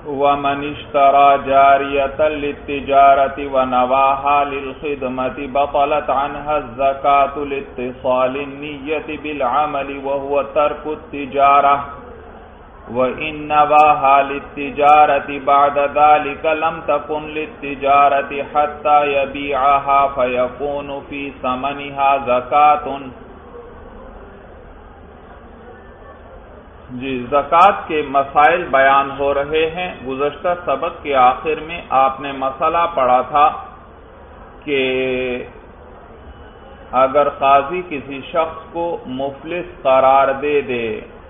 وَمَنِ اشْتَرَى جَارِيَةً لِلتِّجَارَةِ وَنَوَاهَا لِلْخِدْمَةِ بَطَلَتْ عَنْهَا الزَّكَاةُ لِاتصَّالِ النِّيَّةِ بِالْعَمَلِ وَهُوَ تَرْكُ التِّجَارَةِ وَإِنْ نَوَاهَا لِلتِّجَارَةِ بَعْدَ ذَلِكَ لَمْ تَكُنْ لِلتِّجَارَةِ حَتَّى يَبِيعَهَا فَيَكُونُ فِي ثَمَنِهَا زَكَاةٌ۔ جی، زکوٰۃ کے مسائل بیان ہو رہے ہیں۔ گزشتہ سبق کے آخر میں آپ نے مسئلہ پڑھا تھا کہ اگر قاضی کسی شخص کو مفلس قرار دے دے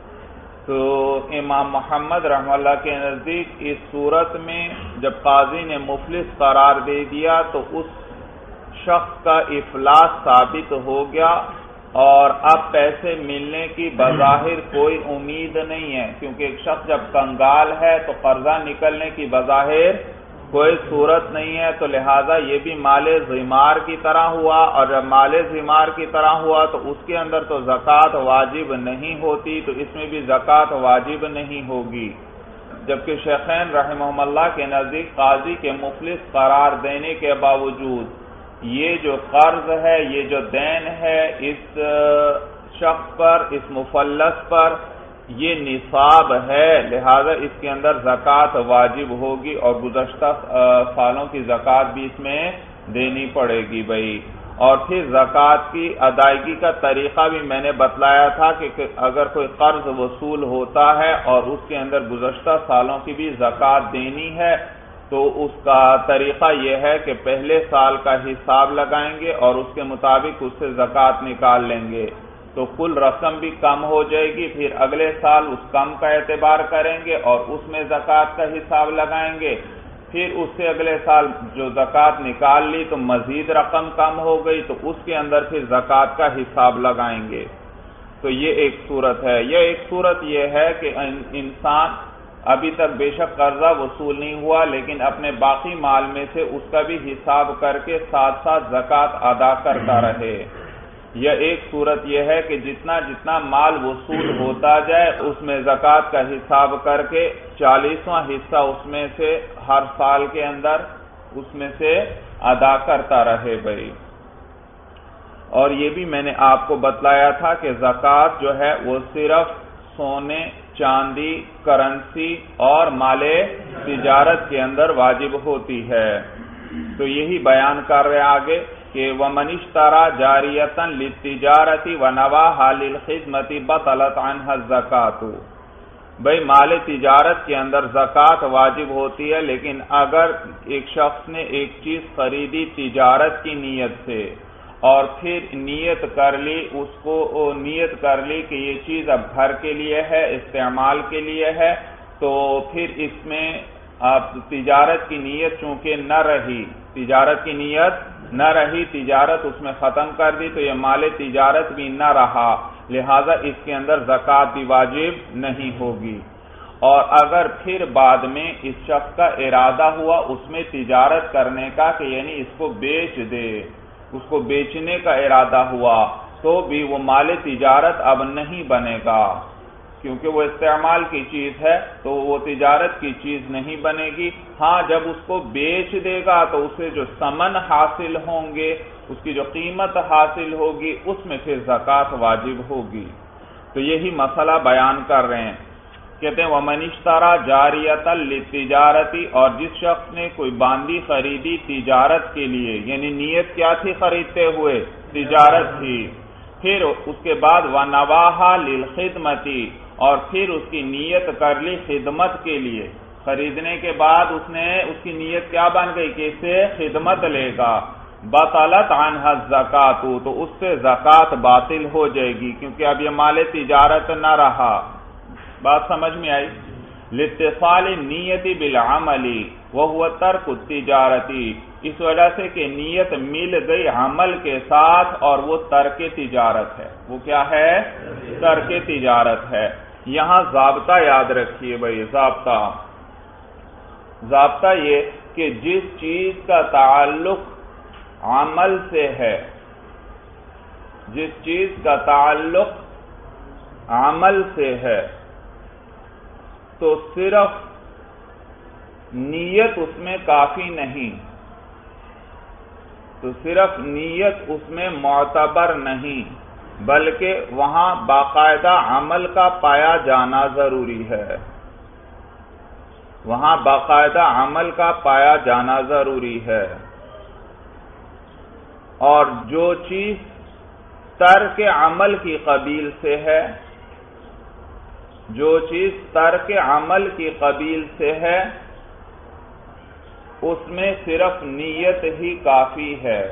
تو امام محمد رحمہ اللہ کے نزدیک اس صورت میں جب قاضی نے مفلس قرار دے دیا تو اس شخص کا افلاس ثابت ہو گیا اور اب پیسے ملنے کی بظاہر کوئی امید نہیں ہے، کیونکہ ایک شخص جب کنگال ہے تو قرضہ نکلنے کی بظاہر کوئی صورت نہیں ہے، تو لہٰذا یہ بھی مال ذمار کی طرح ہوا، اور جب مال ذمار کی طرح ہوا تو اس کے اندر تو زکوٰۃ واجب نہیں ہوتی، تو اس میں بھی زکوٰۃ واجب نہیں ہوگی۔ جبکہ شیخین رحمہم اللہ کے نزدیک قاضی کے مفلس قرار دینے کے باوجود یہ جو قرض ہے، یہ جو دین ہے اس شخص پر، اس مفلس پر، یہ نصاب ہے، لہذا اس کے اندر زکوٰۃ واجب ہوگی اور گزشتہ سالوں کی زکوٰۃ بھی اس میں دینی پڑے گی بھائی۔ اور پھر زکوٰۃ کی ادائیگی کا طریقہ بھی میں نے بتلایا تھا کہ اگر کوئی قرض وصول ہوتا ہے اور اس کے اندر گزشتہ سالوں کی بھی زکوٰۃ دینی ہے تو اس کا طریقہ یہ ہے کہ پہلے سال کا حساب لگائیں گے اور اس کے مطابق اس سے زکوٰۃ نکال لیں گے، تو کل رقم بھی کم ہو جائے گی، پھر اگلے سال اس کم کا اعتبار کریں گے اور اس میں زکوٰۃ کا حساب لگائیں گے، پھر اس سے اگلے سال جو زکوٰۃ نکال لی تو مزید رقم کم ہو گئی تو اس کے اندر پھر زکوٰۃ کا حساب لگائیں گے۔ تو یہ ایک صورت ہے۔ یہ ایک صورت یہ ہے کہ انسان ابھی تک بے شک قرضہ وصول نہیں ہوا لیکن اپنے باقی مال میں سے اس کا بھی حساب کر کے ساتھ ساتھ زکوٰۃ ادا کرتا رہے۔ یا ایک صورت یہ ہے کہ جتنا جتنا مال وصول ہوتا جائے اس میں زکوٰۃ کا حساب کر کے 40واں حصہ اس میں سے ہر سال کے اندر اس میں سے ادا کرتا رہے بھائی۔ اور یہ بھی میں نے آپ کو بتلایا تھا کہ زکوٰۃ جو ہے وہ صرف سونے، چاندی، کرنسی اور مال تجارت کے اندر واجب ہوتی ہے۔ تو یہی بیان کر رہے آگے کہ وَمَنِ اشْتَرَى جَارِيَةً لِلتِّجَارَةِ وَنَوَاهَا لِلْخِدْمَةِ بَطَلَتْ عَنْهَا الزَّكَاةُ۔ بھئی مال تجارت کے اندر زکوٰۃ واجب ہوتی ہے، لیکن اگر ایک شخص نے ایک چیز خریدی تجارت کی نیت سے اور پھر نیت کر لی کہ یہ چیز اب گھر کے لیے ہے، استعمال کے لیے ہے، تو پھر اس میں اب تجارت کی نیت چونکہ نہ رہی، تجارت اس میں ختم کر دی تو یہ مال تجارت بھی نہ رہا، لہذا اس کے اندر زکوٰۃ بھی واجب نہیں ہوگی۔ اور اگر پھر بعد میں اس شخص کا ارادہ ہوا اس میں تجارت کرنے کا کہ یعنی اس کو بیچ دے، اس کو بیچنے کا ارادہ ہوا، تو بھی وہ مال تجارت اب نہیں بنے گا، کیونکہ وہ استعمال کی چیز ہے تو وہ تجارت کی چیز نہیں بنے گی۔ ہاں جب اس کو بیچ دے گا تو اسے جو ثمن حاصل ہوں گے، اس کی جو قیمت حاصل ہوگی، اس میں پھر زکوٰۃ واجب ہوگی۔ تو یہی مسئلہ بیان کر رہے ہیں، کہتے ہیں وَمَنِ اشْتَرَى جَارِيَةً لِلتِّجَارَةِ، اور جس شخص نے کوئی باندی خریدی تجارت کے لیے، یعنی نیت کیا تھی خریدتے ہوئے؟ تجارت تھی، پھر اس کے بعد وَنَوَاهَا لِلْخِدْمَةِ، اور پھر اس کی نیت کر لی خدمت کے لیے، خریدنے کے بعد اس کی نیت کیا بن گئی کہ اسے خدمت لے گا، بطلت عنها الزکاۃ، تو اس سے زکوٰۃ باطل ہو جائے گی، کیونکہ اب یہ مال تجارت نہ رہا۔ بات سمجھ میں آئی؟ لاتصال النیت بالعمل وهو ترک التجارت، اس وجہ سے کہ نیت مل گئی عمل کے ساتھ اور وہ ترک تجارت ہے۔ وہ کیا ہے؟ ترک تجارت ہے۔ یہاں ضابطہ یاد رکھیے بھائی، ضابطہ یہ کہ جس چیز کا تعلق عمل سے ہے، جس چیز کا تعلق عمل سے ہے تو صرف نیت اس میں کافی نہیں، تو صرف نیت اس میں معتبر نہیں، بلکہ وہاں باقاعدہ عمل کا پایا جانا ضروری ہے، وہاں باقاعدہ عمل کا پایا جانا ضروری ہے۔ اور جو چیز ترک عمل کی قبیل سے ہے، جو چیز ترک عمل کی قبیل سے ہے، اس میں صرف نیت ہی کافی ہے،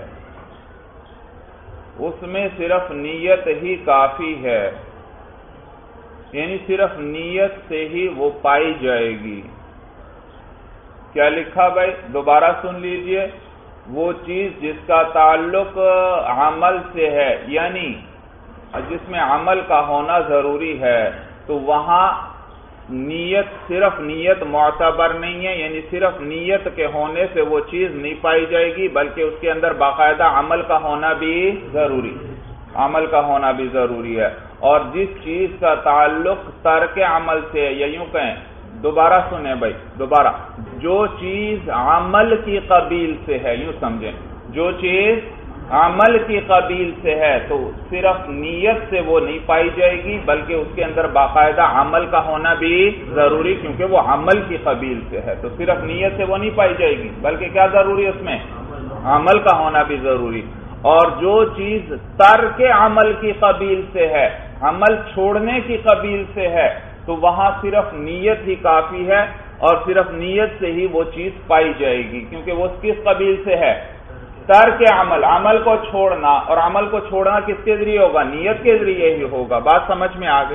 اس میں صرف نیت ہی کافی ہے، یعنی صرف نیت سے ہی وہ پائی جائے گی۔ کیا لکھا بھائی؟ دوبارہ سن لیجئے، وہ چیز جس کا تعلق عمل سے ہے، یعنی جس میں عمل کا ہونا ضروری ہے، تو وہاں نیت، صرف نیت معتبر نہیں ہے، یعنی صرف نیت کے ہونے سے وہ چیز نہیں پائی جائے گی، بلکہ اس کے اندر باقاعدہ عمل کا ہونا بھی ضروری، عمل کا ہونا بھی ضروری ہے۔ اور جس چیز کا تعلق ترک عمل سے ہے، یا یوں کہیں، دوبارہ سنیں بھائی، دوبارہ، جو چیز عمل کی قبیل سے ہے، یوں سمجھیں، جو چیز عمل کی قبیل سے ہے، تو صرف نیت سے وہ نہیں پائی جائے گی، بلکہ اس کے اندر باقاعدہ عمل کا ہونا بھی ضروری، کیونکہ وہ عمل کی قبیل سے ہے، تو صرف نیت سے وہ نہیں پائی جائے گی، بلکہ کیا ضروری ہے اس میں؟ عمل کا ہونا بھی ضروری۔ اور جو چیز ترک عمل کی قبیل سے ہے، عمل چھوڑنے کی قبیل سے ہے، تو وہاں صرف نیت ہی کافی ہے، اور صرف نیت سے ہی وہ چیز پائی جائے گی، کیونکہ وہ کس قبیل سے ہے؟ ترک عمل، عمل کو چھوڑنا، اور عمل کو چھوڑنا کس کے ذریعے ہوگا؟ نیت کے ذریعے ہی ہوگا۔ بات سمجھ میں آ گئی؟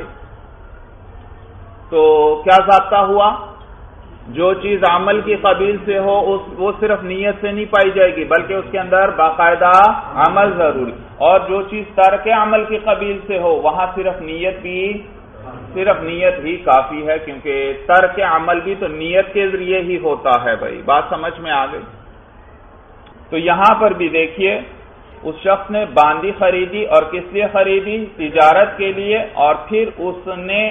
تو کیا ضابطہ ہوا؟ جو چیز عمل کی قبیل سے ہو وہ صرف نیت سے نہیں پائی جائے گی، بلکہ اس کے اندر باقاعدہ عمل ضروری، اور جو چیز ترک عمل کی قبیل سے ہو وہاں صرف نیت ہی کافی ہے، کیونکہ ترک عمل بھی تو نیت کے ذریعے ہی ہوتا ہے بھائی۔ بات سمجھ میں آ گئی؟ تو یہاں پر بھی دیکھیے، اس شخص نے باندی خریدی، اور کس لیے خریدی؟ تجارت کے لیے، اور پھر اس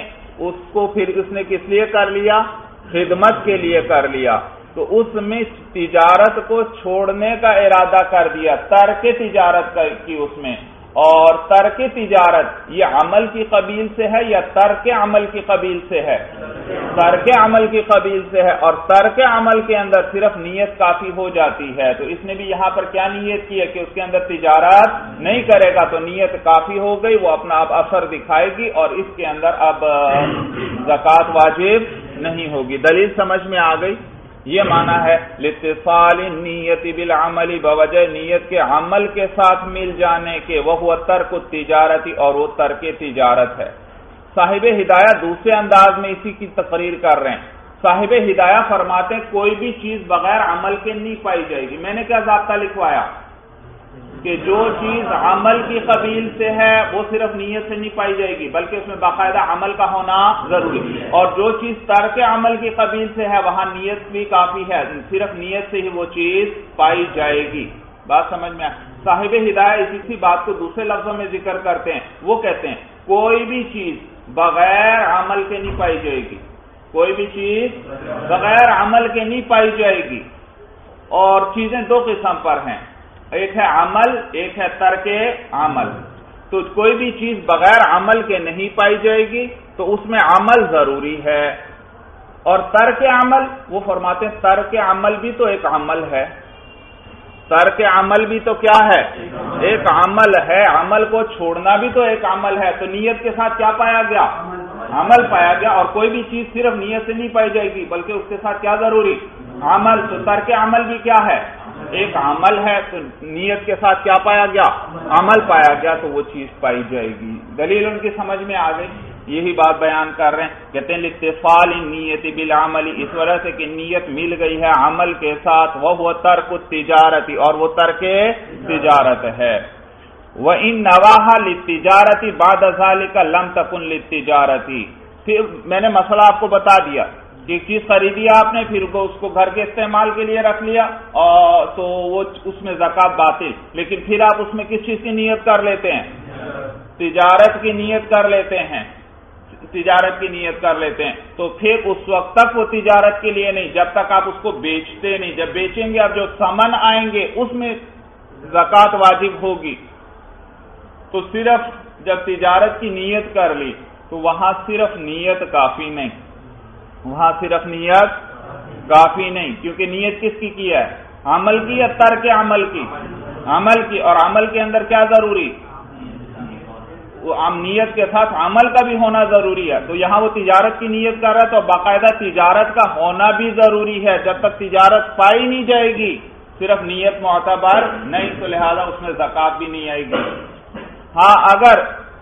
نے کس لیے کر لیا؟ خدمت کے لیے کر لیا، تو اس میں تجارت کو چھوڑنے کا ارادہ کر دیا، ترک تجارت کی اس میں۔ اور ترک تجارت یہ عمل کی قبیل سے ہے یا ترک عمل کی قبیل سے ہے؟ ترک عمل کی قبیل سے ہے، اور ترک عمل کے اندر صرف نیت کافی ہو جاتی ہے، تو اس نے بھی یہاں پر کیا نیت کی ہے کہ اس کے اندر تجارت نہیں کرے گا، تو نیت کافی ہو گئی، وہ اپنا اب اثر دکھائے گی، اور اس کے اندر اب زکوٰۃ واجب نہیں ہوگی۔ دلیل سمجھ میں آ گئی؟ یہ معنی ہے لاتصال النیت بالعمل، بوجہ نیت کے عمل کے ساتھ مل جانے کے، وہ ترک التجارتی، اور وہ ترک تجارت ہے۔ صاحب ہدایہ دوسرے انداز میں اسی کی تقریر کر رہے ہیں۔ صاحب ہدایہ فرماتے ہیں کوئی بھی چیز بغیر عمل کے نہیں پائی جائے گی۔ میں نے کیا ضابطہ لکھوایا کہ جو چیز عمل کی قبیل سے ہے وہ صرف نیت سے نہیں پائی جائے گی، بلکہ اس میں باقاعدہ عمل کا ہونا ضروری، اور جو چیز ترک عمل کی قبیل سے ہے وہاں نیت بھی کافی ہے، صرف نیت سے ہی وہ چیز پائی جائے گی۔ بات سمجھ میں صاحب ہدایہ اسی بات کو دوسرے لفظوں میں ذکر کرتے ہیں، وہ کہتے ہیں کوئی بھی چیز بغیر عمل کے نہیں پائی جائے گی، کوئی بھی چیز بغیر عمل کے نہیں پائی جائے گی۔ اور چیزیں دو قسم پر ہیں، ایک ہے عمل، ایک ہے ترک عمل۔ تو کوئی بھی چیز بغیر عمل کے نہیں پائی جائے گی تو اس میں عمل ضروری ہے، اور ترک عمل، وہ فرماتے ہیں ترک عمل بھی تو ایک عمل ہے، ترک عمل بھی تو کیا ہے؟ ایک عمل ہے، عمل کو چھوڑنا بھی تو ایک عمل ہے، تو نیت کے ساتھ کیا پایا گیا؟ عمل پایا گیا، اور کوئی بھی چیز صرف نیت سے نہیں پائی جائے گی بلکہ اس کے ساتھ کیا ضروری؟ عمل۔ تو ترک عمل بھی کیا ہے؟ ایک عمل ہے، تو نیت کے ساتھ کیا پایا گیا؟ عمل پایا گیا، تو وہ چیز پائی جائے گی۔ دلیل ان کی سمجھ میں آ گئی؟ یہی بات بیان کر رہے ہیں، کہتے ہیں لاتصال النیت بالعمل، اس وجہ سے کہ نیت مل گئی ہے عمل کے ساتھ، وہ ترک التجارت، اور وہ ترک تجارت ہے۔ وَإِن نَوَاهَا لِلتِّجَارَةِ بَعْدَ ذَلِكَ لَمْ تَكُنْ لِلتِّجَارَةِ۔ پھر میں نے مسئلہ آپ کو بتا دیا کہ ایک چیز خریدی آپ نے، پھر اس کو گھر کے استعمال کے لیے رکھ لیا، اور تو وہ اس میں زکوٰۃ باطل، لیکن پھر آپ اس میں کس چیز کی نیت کر لیتے ہیں؟ تجارت کی نیت کر لیتے ہیں۔ تجارت کی نیت کر لیتے ہیں تو پھر اس وقت تک وہ تجارت کے لیے نہیں جب تک آپ اس کو بیچتے نہیں. جب بیچیں گے اب جو ثمن آئیں گے اس میں زکوٰۃ واجب ہوگی. تو صرف جب تجارت کی نیت کر لی تو وہاں صرف نیت کافی نہیں, وہاں صرف نیت کافی نہیں, کیونکہ نیت کس کی ہے؟ عمل کی یا ترک عمل کی؟ عمل کی. اور عمل کے اندر کیا ضروری؟ وہ نیت کے ساتھ عمل کا بھی ہونا ضروری ہے. تو یہاں وہ تجارت کی نیت کر رہا ہے تو باقاعدہ تجارت کا ہونا بھی ضروری ہے. جب تک تجارت پائی نہیں جائے گی صرف نیت معتبر نہیں, تو لہذا اس میں زکوٰۃ بھی نہیں آئے گی. ہاں اگر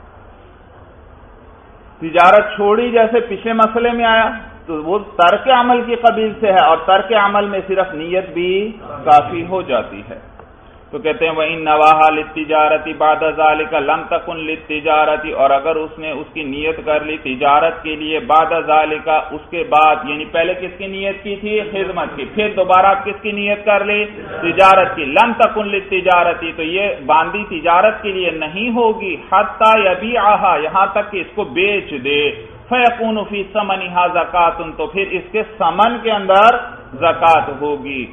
تجارت چھوڑی جیسے پچھلے مسئلے میں آیا تو وہ ترک عمل کی قبیل سے ہے, اور ترک عمل میں صرف نیت بھی کافی ہو جاتی ہے. تو کہتے ہیں وَإِن نَوَاهَا لِلتِّجَارَةِ بَعْدَ ذَلِكَ لَمْ تَكُنْ لِلتِّجَارَةِ, اور اگر اس نے اس کی نیت کر لی تجارت کے لیے بعد ذالک, اس کے بعد یعنی پہلے کس کی نیت کی تھی؟ خدمت کی. پھر دوبارہ آپ کس کی نیت کر لی؟ تجارت کی. لم تکن للتجارتی, تو یہ باندھی تجارت کے لیے نہیں ہوگی. حتی یبیعہا, یہاں تک کہ اس کو بیچ دے. فیکون فی ثمنہا زکاۃ, تو پھر اس کے ثمن کے اندر زکات ہوگی.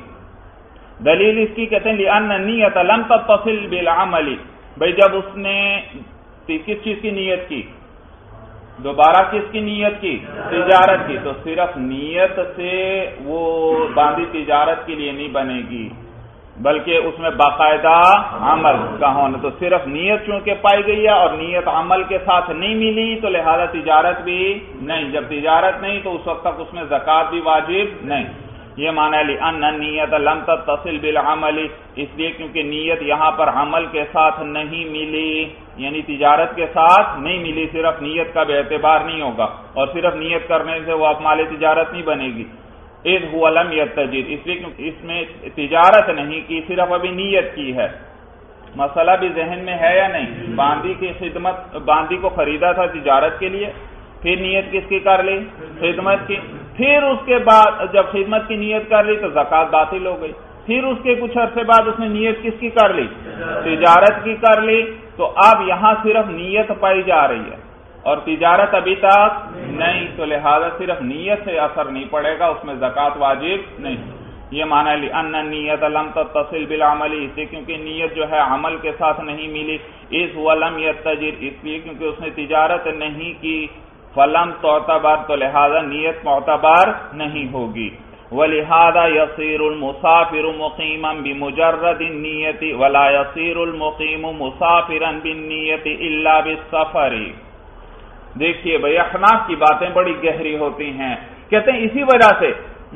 دلیل اس کی کہتے ہیں لأن النیت لم تتصل بالعمل, بھئی جب اس نے کس چیز کی نیت کی؟ دوبارہ کس کی نیت کی؟ تجارت کی. تو صرف نیت سے وہ باندھی تجارت کے لیے نہیں بنے گی بلکہ اس میں باقاعدہ عمل کا ہونا. تو صرف نیت چونکہ پائی گئی ہے اور نیت عمل کے ساتھ نہیں ملی تو لہذا تجارت بھی نہیں. جب تجارت نہیں تو اس وقت تک اس میں زکوٰۃ بھی واجب نہیں. یہ معنی لأن النیت لم تتصل بالعمل, اس لیے کیونکہ نیت یہاں پر عمل کے ساتھ نہیں ملی, یعنی تجارت کے ساتھ نہیں ملی. صرف نیت کا بھی اعتبار نہیں ہوگا اور صرف نیت کرنے سے وہ اب مال تجارت نہیں بنے گی. اذ هو لم یتجر, اس لیے کیونکہ اس میں تجارت نہیں کی, صرف ابھی نیت کی ہے. مسئلہ بھی ذہن میں ہے یا نہیں؟ باندھی کی خدمت, باندھی کو خریدا تھا تجارت کے لیے, پھر نیت کس کی کر لی؟ خدمت کی. پھر اس کے بعد جب خدمت کی نیت کر لی تو زکوٰۃ باطل ہو گئی. پھر اس کے کچھ عرصے بعد اس نے نیت کس کی کر لی؟ تجارت کی کر لی. تو اب یہاں صرف نیت پائی جا رہی ہے اور تجارت ابھی تک نہیں, تو لہذا صرف نیت سے اثر نہیں پڑے گا, اس میں زکوٰۃ واجب نہیں. یہ معنی لأن النیت لم تتصل بالعمل, اس لیے کیونکہ نیت جو ہے عمل کے ساتھ نہیں ملی. اذ هو لم یتجر, اس لیے کیونکہ اس نے تجارت نہیں کی. فلم تعتبر, تو لہذا نیت معتبر نہیں ہوگی. ولہذا يصير المسافر مقيما بمجرد النية ولا يصير المقيم مسافرا بالنية الا بالسفر. دیکھیے بھئی احناف کی باتیں بڑی گہری ہوتی ہیں. کہتے ہیں اسی وجہ سے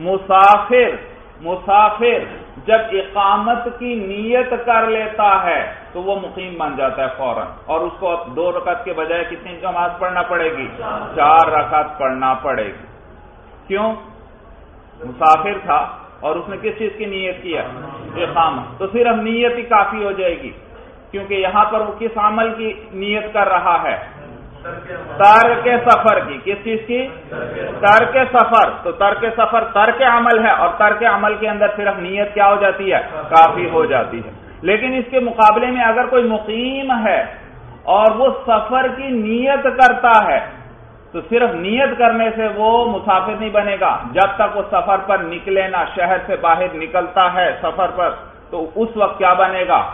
مسافر جب اقامت کی نیت کر لیتا ہے تو وہ مقیم بن جاتا ہے فوراً, اور اس کو 2 رکعت کے بجائے کتنی نماز پڑھنا پڑے گی؟ 4 رکعت پڑھنا پڑے گی. کیوں؟ مسافر تھا اور اس نے کس چیز کی نیت کیا؟ اقامت. تو صرف نیت ہی کافی ہو جائے گی, کیونکہ یہاں پر وہ کس عمل کی نیت کر رہا ہے؟ ترک سفر کی. کس چیز کی؟ ترک سفر. تو ترک سفر ترک عمل ہے, اور ترک عمل کے اندر صرف نیت کیا ہو جاتی ہے؟ کافی ہو جاتی ہے. لیکن اس کے مقابلے میں اگر کوئی مقیم ہے اور وہ سفر کی نیت کرتا ہے تو صرف نیت کرنے سے وہ مسافر نہیں بنے گا. جب تک وہ سفر پر نکلے نہ, شہر سے باہر نکلتا ہے سفر پر, تو اس وقت کیا بنے گا؟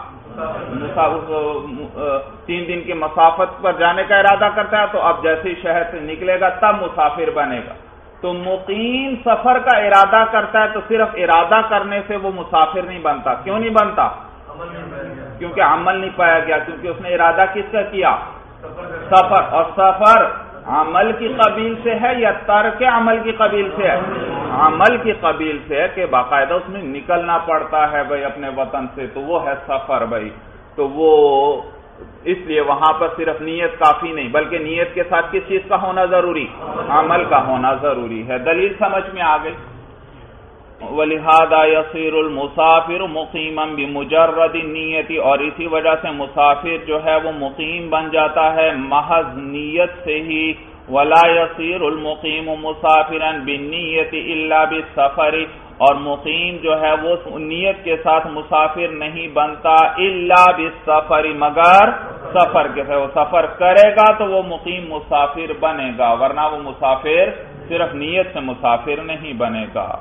3 دن کی مسافت پر جانے کا ارادہ کرتا ہے, تو اب جیسے ہی شہر سے نکلے گا تب مسافر بنے گا. تو مقیم سفر کا ارادہ کرتا ہے تو صرف ارادہ کرنے سے وہ مسافر نہیں بنتا. کیوں نہیں بنتا؟ کیونکہ عمل نہیں پایا گیا, کیونکہ اس نے ارادہ کس کا کیا؟ سفر. اور سفر عمل کی قبیل سے ہے یا ترک عمل کی قبیل سے ہے؟ عمل کی قبیل سے ہے کہ باقاعدہ اس میں نکلنا پڑتا ہے بھائی اپنے وطن سے, تو وہ ہے سفر بھائی. تو وہ اس لیے وہاں پر صرف نیت کافی نہیں بلکہ نیت کے ساتھ کس چیز کا ہونا ضروری؟ عمل کا ہونا ضروری ہے. دلیل سمجھ میں آ گئی. وَلِهَذَا يَصِيرُ الْمُسَافِرُ مُقِيمًا بِمُجَرَّدِ النِّيَّةِ, اور اسی وجہ سے مسافر جو ہے وہ مقیم بن جاتا ہے محض نیت سے ہی. وَلَا يَصِيرُ الْمُقِيمُ مُسَافِرًا بِالنِّيَّةِ إِلَّا بِالسَّفَرِ, اور مقیم جو ہے وہ نیت کے ساتھ مسافر نہیں بنتا الا بالسفر، مگر سفر کے ساتھ، وہ سفر کرے گا تو وہ مقیم مسافر بنے گا، ورنہ وہ مسافر صرف نیت سے مسافر نہیں بنے گا۔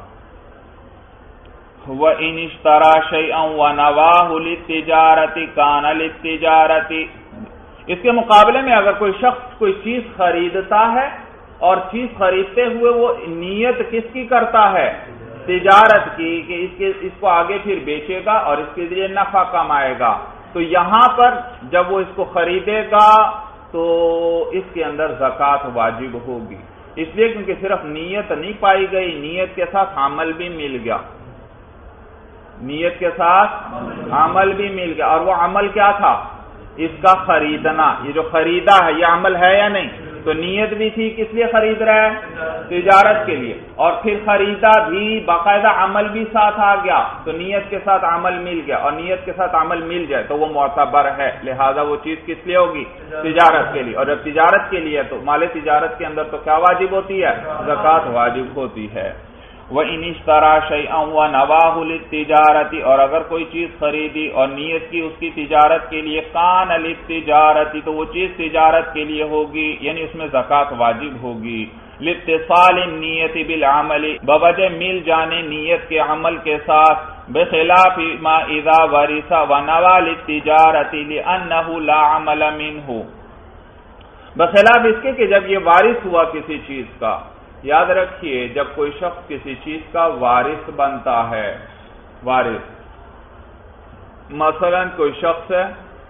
وَإِنِ اشْتَرَى شَيْئًا وَنَوَاهُ لِلتِّجَارَةِ كَانَ لِلتِّجَارَةِ، اس کے مقابلے میں اگر کوئی شخص کوئی چیز خریدتا ہے اور چیز خریدتے ہوئے وہ نیت کس کی کرتا ہے؟ تجارت کی، کہ اس کو آگے پھر بیچے گا اور اس کے لیے نفع کمائے گا، تو یہاں پر جب وہ اس کو خریدے گا تو اس کے اندر زکوٰۃ واجب ہوگی، اس لیے کیونکہ صرف نیت نہیں پائی گئی، نیت کے ساتھ عمل بھی مل گیا، نیت کے ساتھ عمل بھی مل گیا، اور وہ عمل کیا تھا؟ اس کا خریدنا، یہ جو خریدا ہے یہ عمل ہے یا نہیں؟ تو نیت بھی تھی، کس لیے خرید رہا ہے؟ تجارت کے لیے، اور پھر خریدا بھی، باقاعدہ عمل بھی ساتھ آ گیا، تو نیت کے ساتھ عمل مل گیا، اور نیت کے ساتھ عمل مل جائے تو وہ معتبر ہے، لہذا وہ چیز کس لیے ہوگی؟ تجارت کے لیے، اور جب تجارت کے لیے تو مال تجارت کے اندر تو کیا واجب ہوتی ہے؟ زکوٰۃ واجب ہوتی ہے۔ وَإِنِ اشْتَرَى شَيْئًا وَنَوَاهُ لِلتِّجَارَةِ، اور اگر کوئی چیز خریدی اور نیت کی اس کی تجارت کے لیے، کان للتجارة، تو وہ چیز تجارت کے لیے ہوگی، یعنی اس میں زکوٰۃ واجب ہوگی، لاتصال النیت بالعمل، بوجہ مل جانے نیت کے عمل کے ساتھ، بخلاف ما اذا ورث ونوى للتجارة لأنه لا عمل منه، بخلاف اس کے کہ جب یہ وارث ہوا کسی چیز کا، یاد رکھیے جب کوئی شخص کسی چیز کا وارث بنتا ہے، وارث مثلا کوئی شخص ہے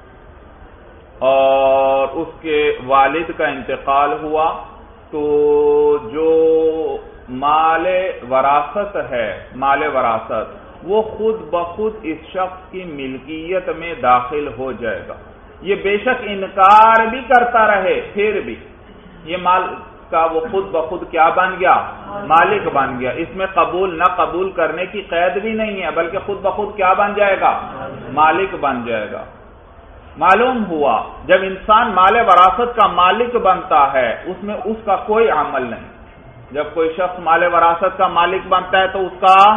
اور اس کے والد کا انتقال ہوا، تو جو مال وراثت ہے، مال وراثت وہ خود بخود اس شخص کی ملکیت میں داخل ہو جائے گا، یہ بے شک انکار بھی کرتا رہے پھر بھی یہ مال کا وہ خود بخود کیا بن گیا؟ مالک بن گیا، اس میں قبول نہ قبول کرنے کی قید بھی نہیں ہے، بلکہ خود بخود کیا بن جائے گا؟ مالک بن جائے گا۔ معلوم ہوا جب انسان مال وراثت کا مالک بنتا ہے اس میں اس کا کوئی عمل نہیں، جب کوئی شخص مال وراثت کا مالک بنتا ہے تو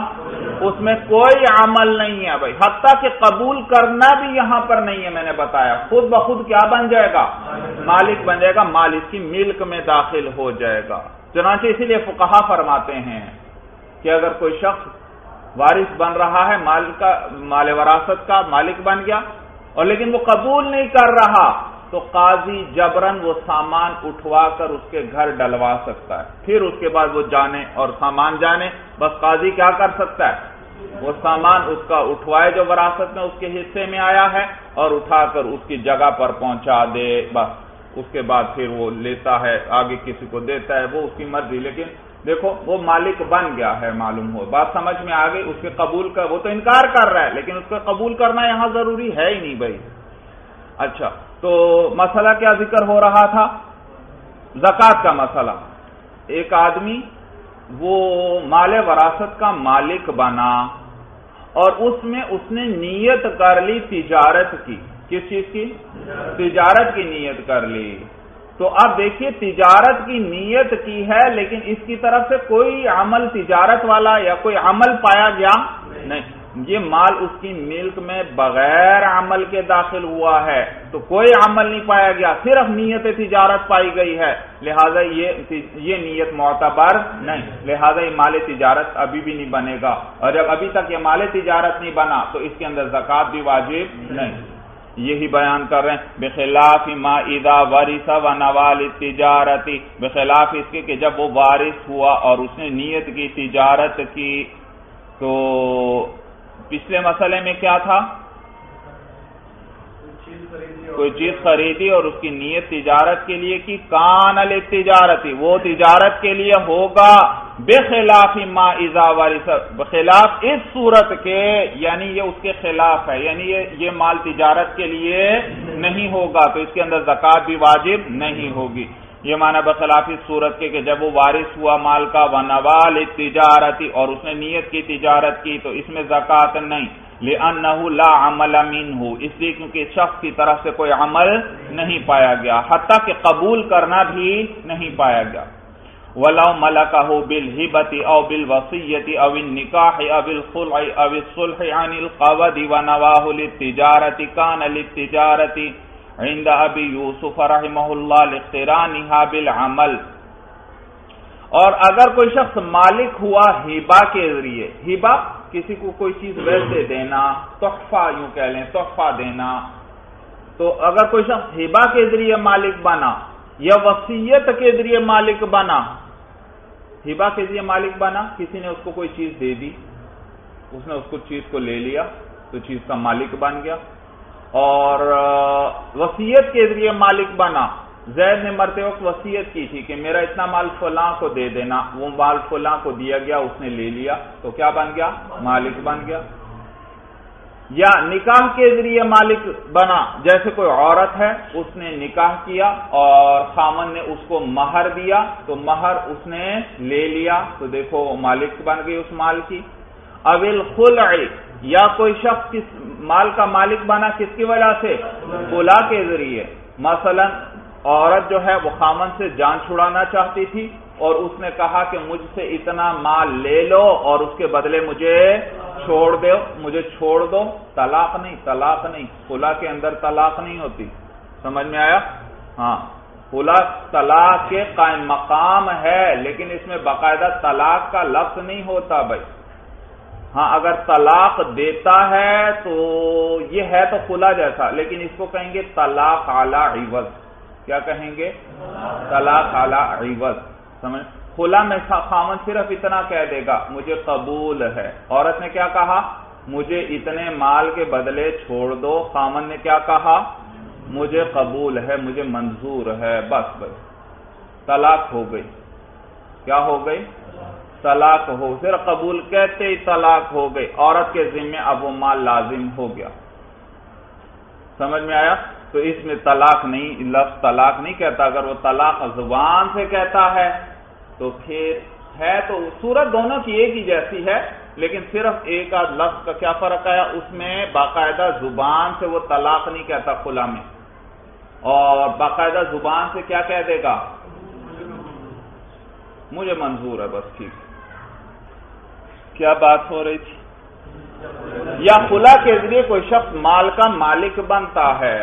اس میں کوئی عمل نہیں ہے بھائی، حتیٰ کہ قبول کرنا بھی یہاں پر نہیں ہے، میں نے بتایا خود بخود کیا بن جائے گا؟ مالک بن جائے گا، مال اس کی ملک میں داخل ہو جائے گا۔ چنانچہ اسی لیے فقہا فرماتے ہیں کہ اگر کوئی شخص وارث بن رہا ہے، مال وراثت کا مالک بن گیا اور لیکن وہ قبول نہیں کر رہا، تو قاضی جبرن وہ سامان اٹھوا کر اس کے گھر ڈلوا سکتا ہے، پھر اس کے بعد وہ جانے اور سامان جانے، بس قاضی کیا کر سکتا ہے؟ وہ سامان اس کا اٹھوائے جو وراثت میں اس کے حصے میں آیا ہے اور اٹھا کر اس کی جگہ پر پہنچا دے، بس اس کے بعد پھر وہ لیتا ہے، آگے کسی کو دیتا ہے، وہ اس کی مرضی، لیکن دیکھو وہ مالک بن گیا ہے، معلوم ہو بات سمجھ میں آ گئی؟ اس کے قبول کا وہ تو انکار کر رہا ہے لیکن اس کو قبول کرنا یہاں ضروری ہے ہی نہیں بھائی۔ اچھا، تو مسئلہ کیا ذکر ہو رہا تھا؟ زکوٰۃ کا مسئلہ۔ ایک آدمی وہ مال وراثت کا مالک بنا اور اس میں اس نے نیت کر لی تجارت کی، کس چیز کی؟ تجارت کی نیت کر لی، تو اب دیکھیے تجارت کی نیت کی ہے لیکن اس کی طرف سے کوئی عمل تجارت والا یا کوئی عمل پایا گیا نہیں، یہ مال اس کی ملک میں بغیر عمل کے داخل ہوا ہے تو کوئی عمل نہیں پایا گیا، صرف نیت تجارت پائی گئی ہے، لہذا یہ نیت معتبر نہیں، لہذا یہ مال تجارت ابھی بھی نہیں بنے گا، اور جب ابھی تک یہ مال تجارت نہیں بنا تو اس کے اندر زکوٰۃ بھی واجب نہیں۔ یہی بیان کر رہے ہیں بخلاف ما اذا ورث ونوى للتجارة، بخلاف اس کے کہ جب وہ وارث ہوا اور اس نے نیت کی تجارت کی، تو پچھلے مسئلے میں کیا تھا؟ کوئی چیز خریدی اور اس کی نیت تجارت کے لیے کی، کان للتجارة، وہ تجارت کے لیے ہوگا، بخلاف ما اذا ورث، بخلاف اس صورت کے، یعنی یہ اس کے خلاف ہے، یعنی یہ مال تجارت کے لیے نہیں ہوگا تو اس کے اندر زکوٰۃ بھی واجب نہیں ہوگی۔ یہ معنی بخلاف اس صورت کے کہ جب وہ وارث ہوا مال کا، ونوى للتجارة، اور اس نے نیت کی تجارت کی تو اس میں زکوٰۃ نہیں، لأنه لا عمل منه، اس لیے کیونکہ شخص کی طرف سے کوئی عمل نہیں پایا گیا، حتیٰ کہ قبول کرنا بھی نہیں پایا گیا۔ ولو ملکہ بالہبۃ او بالوصیۃ او النکاح او الخلع او الصلح عن القبض ونواہ للتجارۃ کان للتجارۃ عند ابی یوسف رحمہ اللہ لاقترانها بالعمل. اور اگر کوئی شخص مالک ہوا ہبہ کے ذریعے، ہبہ کسی کو کوئی چیز ویسے دینا، تحفہ یوں کہہ لیں، تحفہ دینا، تو اگر کوئی شخص ہبہ کے ذریعے مالک بنا یا وصیت کے ذریعے مالک بنا، ہبہ کے ذریعے مالک بنا، کسی نے اس کو کوئی چیز دے دی، اس نے اس کو چیز کو لے لیا تو چیز کا مالک بن گیا. اور وصیت کے ذریعے مالک بنا، زید نے مرتے وقت وصیت کی تھی کہ میرا اتنا مال فلاں کو دے دینا، وہ مال فلاں کو دیا گیا، اس نے لے لیا تو کیا بن گیا؟ مالک بن گیا. یا نکاح کے ذریعے مالک بنا، جیسے کوئی عورت ہے، اس نے نکاح کیا اور خامن نے اس کو مہر دیا تو مہر اس نے لے لیا تو دیکھو مالک بن گئی اس مال کی. او الخلع، یا کوئی شخص کس مال کا مالک بنا کس کی وجہ سے؟ خلا کے ذریعے. مثلا عورت جو ہے وہ خامن سے جان چھڑانا چاہتی تھی اور اس نے کہا کہ مجھ سے اتنا مال لے لو اور اس کے بدلے مجھے چھوڑ دو. طلاق نہیں، خلا کے اندر طلاق نہیں ہوتی. سمجھ میں آیا؟ ہاں، خلا طلاق کے قائم مقام ہے لیکن اس میں باقاعدہ طلاق کا لفظ نہیں ہوتا بھائی. ہاں، اگر طلاق دیتا ہے تو یہ ہے تو خلا جیسا، لیکن اس کو کہیں گے طلاق علی عوض. کیا کہیں گے؟ طلاق علی عوض. سمجھ؟ خلا میں خامن صرف اتنا کہہ دے گا مجھے قبول ہے. عورت نے کیا کہا؟ مجھے اتنے مال کے بدلے چھوڑ دو. خامن نے کیا کہا؟ مجھے قبول ہے، مجھے منظور ہے. بس طلاق ہو گئی. کیا ہو گئی؟ طلاق ہو. صرف قبول کہتے ہی طلاق ہو گئی. عورت کے ذمے اب وہ مال لازم ہو گیا. سمجھ میں آیا؟ تو اس میں طلاق نہیں، لفظ طلاق نہیں کہتا. اگر وہ طلاق زبان سے کہتا ہے تو پھر ہے تو صورت دونوں کی ایک ہی جیسی ہے، لیکن صرف ایک آدھ لفظ کا کیا فرق آیا؟ اس میں باقاعدہ زبان سے وہ طلاق نہیں کہتا خلا میں، اور باقاعدہ زبان سے کیا کہہ دے گا؟ مجھے منظور ہے، بس ٹھیک. کیا بات ہو رہی تھی؟ یا خلا کے ذریعے کوئی شخص مال کا مالک بنتا ہے.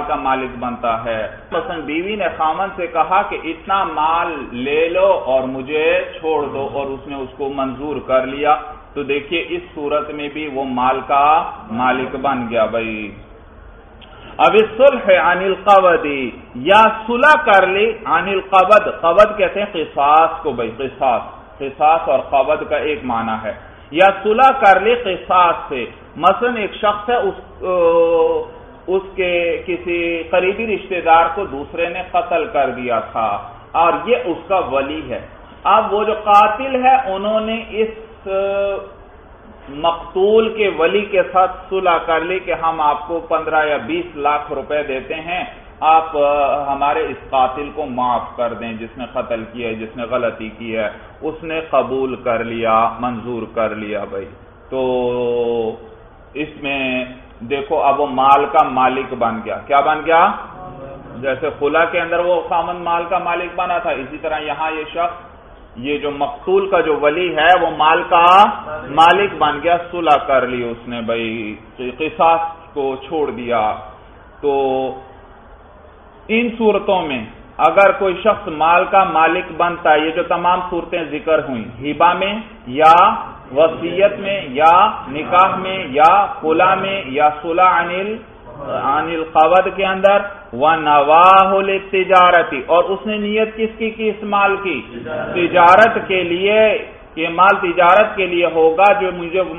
مثلا بیوی نے خامن سے کہا کہ اتنا مال لے لو اور مجھے چھوڑ دو، اور اس نے اس کو منظور کر لیا تو دیکھیے اس صورت میں بھی وہ مال کا مالک بن گیا بھائی. اب الصلح عن القبض، یا صلح کر لی عن القبض. قبض کہتے ہیں قصاص کو بھائی. قصاص اور قبض کا ایک معنی ہے. یا صلح کر لی قصاص سے. مثلا ایک شخص ہے، اس کے کسی قریبی رشتہ دار کو دوسرے نے قتل کر دیا تھا اور یہ اس کا ولی ہے. اب وہ جو قاتل ہے انہوں نے اس مقتول کے ولی کے ساتھ صلح کر لی کہ ہم آپ کو 15 یا 20 لاکھ روپے دیتے ہیں، آپ ہمارے اس قاتل کو معاف کر دیں جس نے قتل کیا ہے، جس نے غلطی کی ہے. اس نے قبول کر لیا، منظور کر لیا بھائی. تو اس میں دیکھو اب وہ مال کا مالک بن گیا. کیا بن گیا؟ جیسے خلا کے اندر وہ خامن مال کا مالک بنا تھا، اسی طرح یہاں یہ شخص، یہ جو مقتول کا جو ولی ہے وہ مال کا مالک بن گیا. صلح کر لی اس نے بھائی، قصاص کو چھوڑ دیا. تو ان صورتوں میں اگر کوئی شخص مال کا مالک بنتا ہے، یہ جو تمام صورتیں ذکر ہوئیں، ہبہ میں یا وصیت میں یا نکاح میں یا خلا میں یا صلح عن القبض کے اندر، وَنَوَاهُ لِلتِّجَارَةِ، اور اس نے نیت کس کی اس مال کی؟ تجارت کے لیے. یہ مال تجارت کے لیے ہوگا جو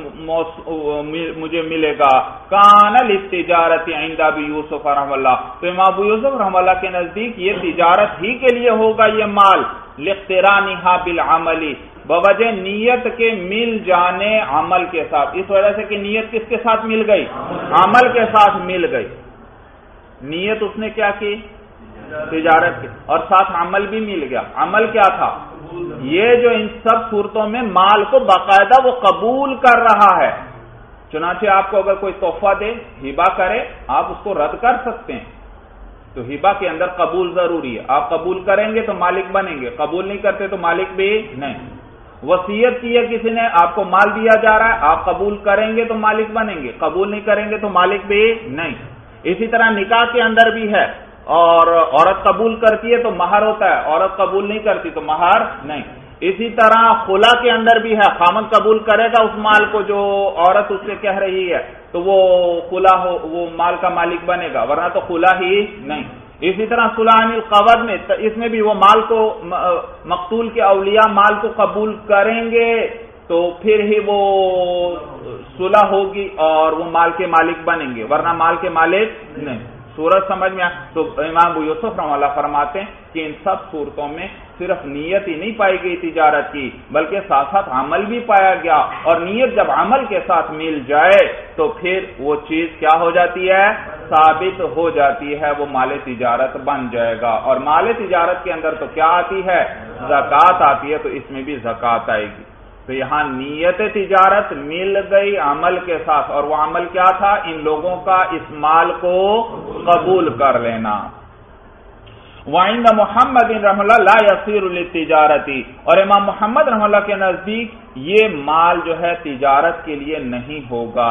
مجھے ملے گا. کان للتجارۃ عند ابی یوسف رحمہ اللہ، تو امام ابو یوسف رحمہ اللہ کے نزدیک یہ تجارت ہی کے لیے ہوگا یہ مال. لاقترانها بالعمل، بوجہ نیت کے مل جانے عمل کے ساتھ. اس وجہ سے کہ نیت کس کے ساتھ مل گئی؟ عمل کے ساتھ مل گئی. نیت اس نے کیا کی؟ تجارت کی، اور ساتھ عمل بھی مل گیا. عمل کیا تھا؟ یہ جو ان سب صورتوں میں مال کو باقاعدہ وہ قبول کر رہا ہے. چنانچہ آپ کو اگر کوئی تحفہ دے، ہبہ کرے، آپ اس کو رد کر سکتے ہیں. تو ہبہ کے اندر قبول ضروری ہے، آپ قبول کریں گے تو مالک بنیں گے، قبول نہیں کرتے تو مالک بھی نہیں۔ وصیت کی ہے کسی نے، آپ کو مال دیا جا رہا ہے، آپ قبول کریں گے تو مالک بنیں گے، قبول نہیں کریں گے تو مالک بھی نہیں۔ اسی طرح نکاح کے اندر بھی ہے، اور عورت قبول کرتی ہے تو مہر ہوتا ہے، عورت قبول نہیں کرتی تو مہر نہیں۔ اسی طرح خلا کے اندر بھی ہے، خامند قبول کرے گا اس مال کو جو عورت اس سے کہہ رہی ہے تو وہ خلا وہ مال کا مالک بنے گا، ورنہ تو خلا ہی نہیں۔ اسی طرح صلح عن القبض میں، اس میں بھی وہ مال کو، مقتول کے اولیاء مال کو قبول کریں گے تو پھر ہی وہ صلح ہوگی اور وہ مال کے مالک بنیں گے، ورنہ مال کے مالک نہیں۔ صورت سمجھ میں تو امام ابو یوسف رحمہ اللہ فرماتے ہیں کہ ان سب صورتوں میں صرف نیت ہی نہیں پائی گئی تجارت کی، بلکہ ساتھ ساتھ عمل بھی پایا گیا، اور نیت جب عمل کے ساتھ مل جائے تو پھر وہ چیز کیا ہو جاتی ہے؟ ثابت ہو جاتی ہے، وہ مال تجارت بن جائے گا۔ اور مال تجارت کے اندر تو کیا آتی ہے؟ زکوٰۃ آتی ہے، تو اس میں بھی زکوٰۃ آئے گی۔ تو یہاں نیت تجارت مل گئی عمل کے ساتھ، اور وہ عمل کیا تھا؟ ان لوگوں کا اس مال کو قبول کر لینا۔ وعند محمد رحمہ اللہ لا یصیر للتجارتی، اور امام محمد رحمہ اللہ کے نزدیک یہ مال جو ہے تجارت کے لیے نہیں ہوگا۔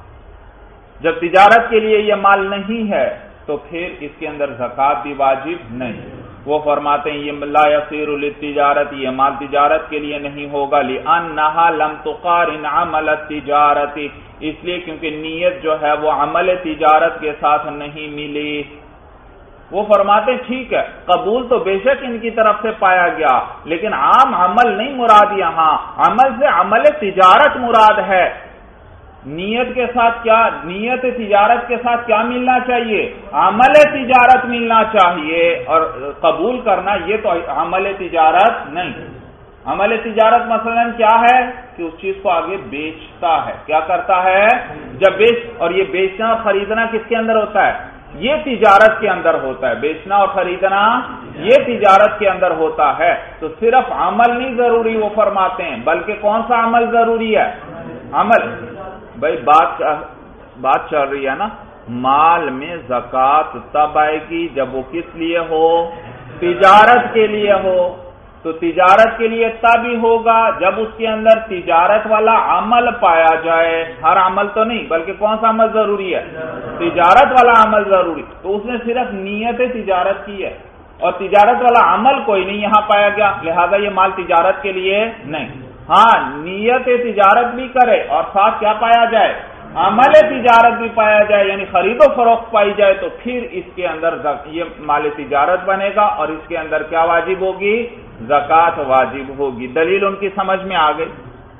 جب تجارت کے لیے یہ مال نہیں ہے تو پھر اس کے اندر زکوٰۃ بھی واجب نہیں۔ وہ فرماتے ہیں یہ لا یصیر للتجارت، یہ مال تجارت کے لیے نہیں ہوگا، لأنها لم تقارن عمل التجارت، اس لیے کیونکہ نیت جو ہے وہ عمل تجارت کے ساتھ نہیں ملی۔ وہ فرماتے ہیں ٹھیک ہے، قبول تو بے شک ان کی طرف سے پایا گیا، لیکن عام عمل نہیں مراد، یہاں عمل سے عمل تجارت مراد ہے۔ نیت کے ساتھ کیا؟ نیت تجارت کے ساتھ کیا ملنا چاہیے؟ عمل تجارت ملنا چاہیے، اور قبول کرنا یہ تو عمل تجارت نہیں۔ عمل تجارت مثلا کیا ہے کہ اس چیز کو آگے بیچتا ہے، کیا کرتا ہے؟ جب اور یہ بیچنا اور خریدنا کس کے اندر ہوتا ہے؟ یہ تجارت کے اندر ہوتا ہے، بیچنا اور خریدنا یہ تجارت کے اندر ہوتا ہے۔ تو صرف عمل نہیں ضروری وہ فرماتے ہیں، بلکہ کون سا عمل ضروری ہے؟ عمل۔ بھائی بات چل رہی ہے نا، مال میں زکوٰۃ تب آئے گی جب وہ کس لیے ہو؟ تجارت کے لیے ہو۔ تو تجارت کے لیے تب ہی ہوگا جب اس کے اندر تجارت والا عمل پایا جائے، ہر عمل تو نہیں، بلکہ کون سا عمل ضروری ہے؟ تجارت والا عمل ضروری۔ تو اس نے صرف نیت تجارت کی ہے، اور تجارت والا عمل کوئی نہیں یہاں پایا گیا، لہذا یہ مال تجارت کے لیے نہیں۔ ہاں نیت تجارت بھی کرے اور ساتھ کیا پایا جائے؟ عمل تجارت بھی پایا جائے، یعنی خرید و فروخت پائی جائے، تو پھر اس کے اندر یہ مال تجارت بنے گا، اور اس کے اندر کیا واجب ہوگی؟ زکوٰۃ واجب ہوگی۔ دلیل ان کی سمجھ میں آ گئی۔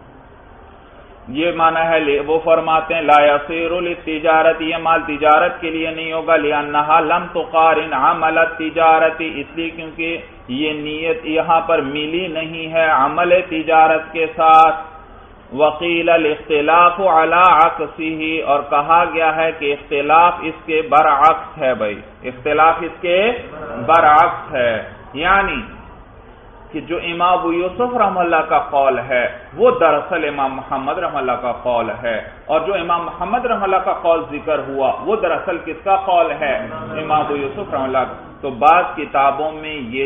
یہ معنی ہے، وہ فرماتے ہیں لا یصیر للتجارت، یہ مال تجارت کے لیے نہیں ہوگا، لأنها لم تقارن عمل التجارت، اس لیے کیونکہ یہ نیت یہاں پر ملی نہیں ہے عمل تجارت کے ساتھ۔ وقیل الاختلاف علی عکسہ، اور کہا گیا ہے کہ اختلاف اس کے برعکس ہے۔ بھائی اختلاف اس کے برعکس ہے، یعنی کہ جو امام ابو یوسف رحمہ اللہ کا قول ہے وہ دراصل امام محمد رحمہ اللہ کا قول ہے، اور جو امام محمد رحمہ اللہ کا قول ذکر ہوا وہ دراصل کس کا قول ہے؟ امام ابو یوسف رحمہ اللہ کا۔ تو بعض کتابوں میں یہ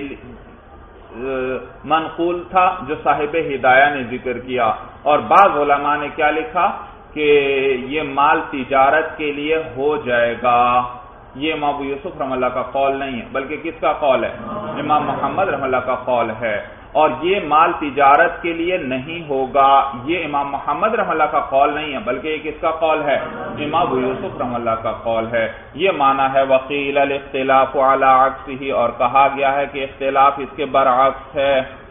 منقول تھا جو صاحب ہدایہ نے ذکر کیا، اور بعض علماء نے کیا لکھا کہ یہ مال تجارت کے لیے ہو جائے گا۔ یہ امام ابو یوسف رحمہ اللہ کا قول نہیں ہے، بلکہ کس کا قول ہے؟ امام محمد رحمہ اللہ کا قول ہے۔ اور یہ مال تجارت کے لیے نہیں ہوگا، یہ امام محمد رحمہ اللہ کا قول نہیں ہے، بلکہ یہ کس کا قول ہے؟ امام ابو یوسف رحمہ اللہ کا قول ہے۔ یہ معنی ہے وقیل الاختلاف علی عکسہ، اور کہا گیا ہے کہ اختلاف اس کے برعکس ہے۔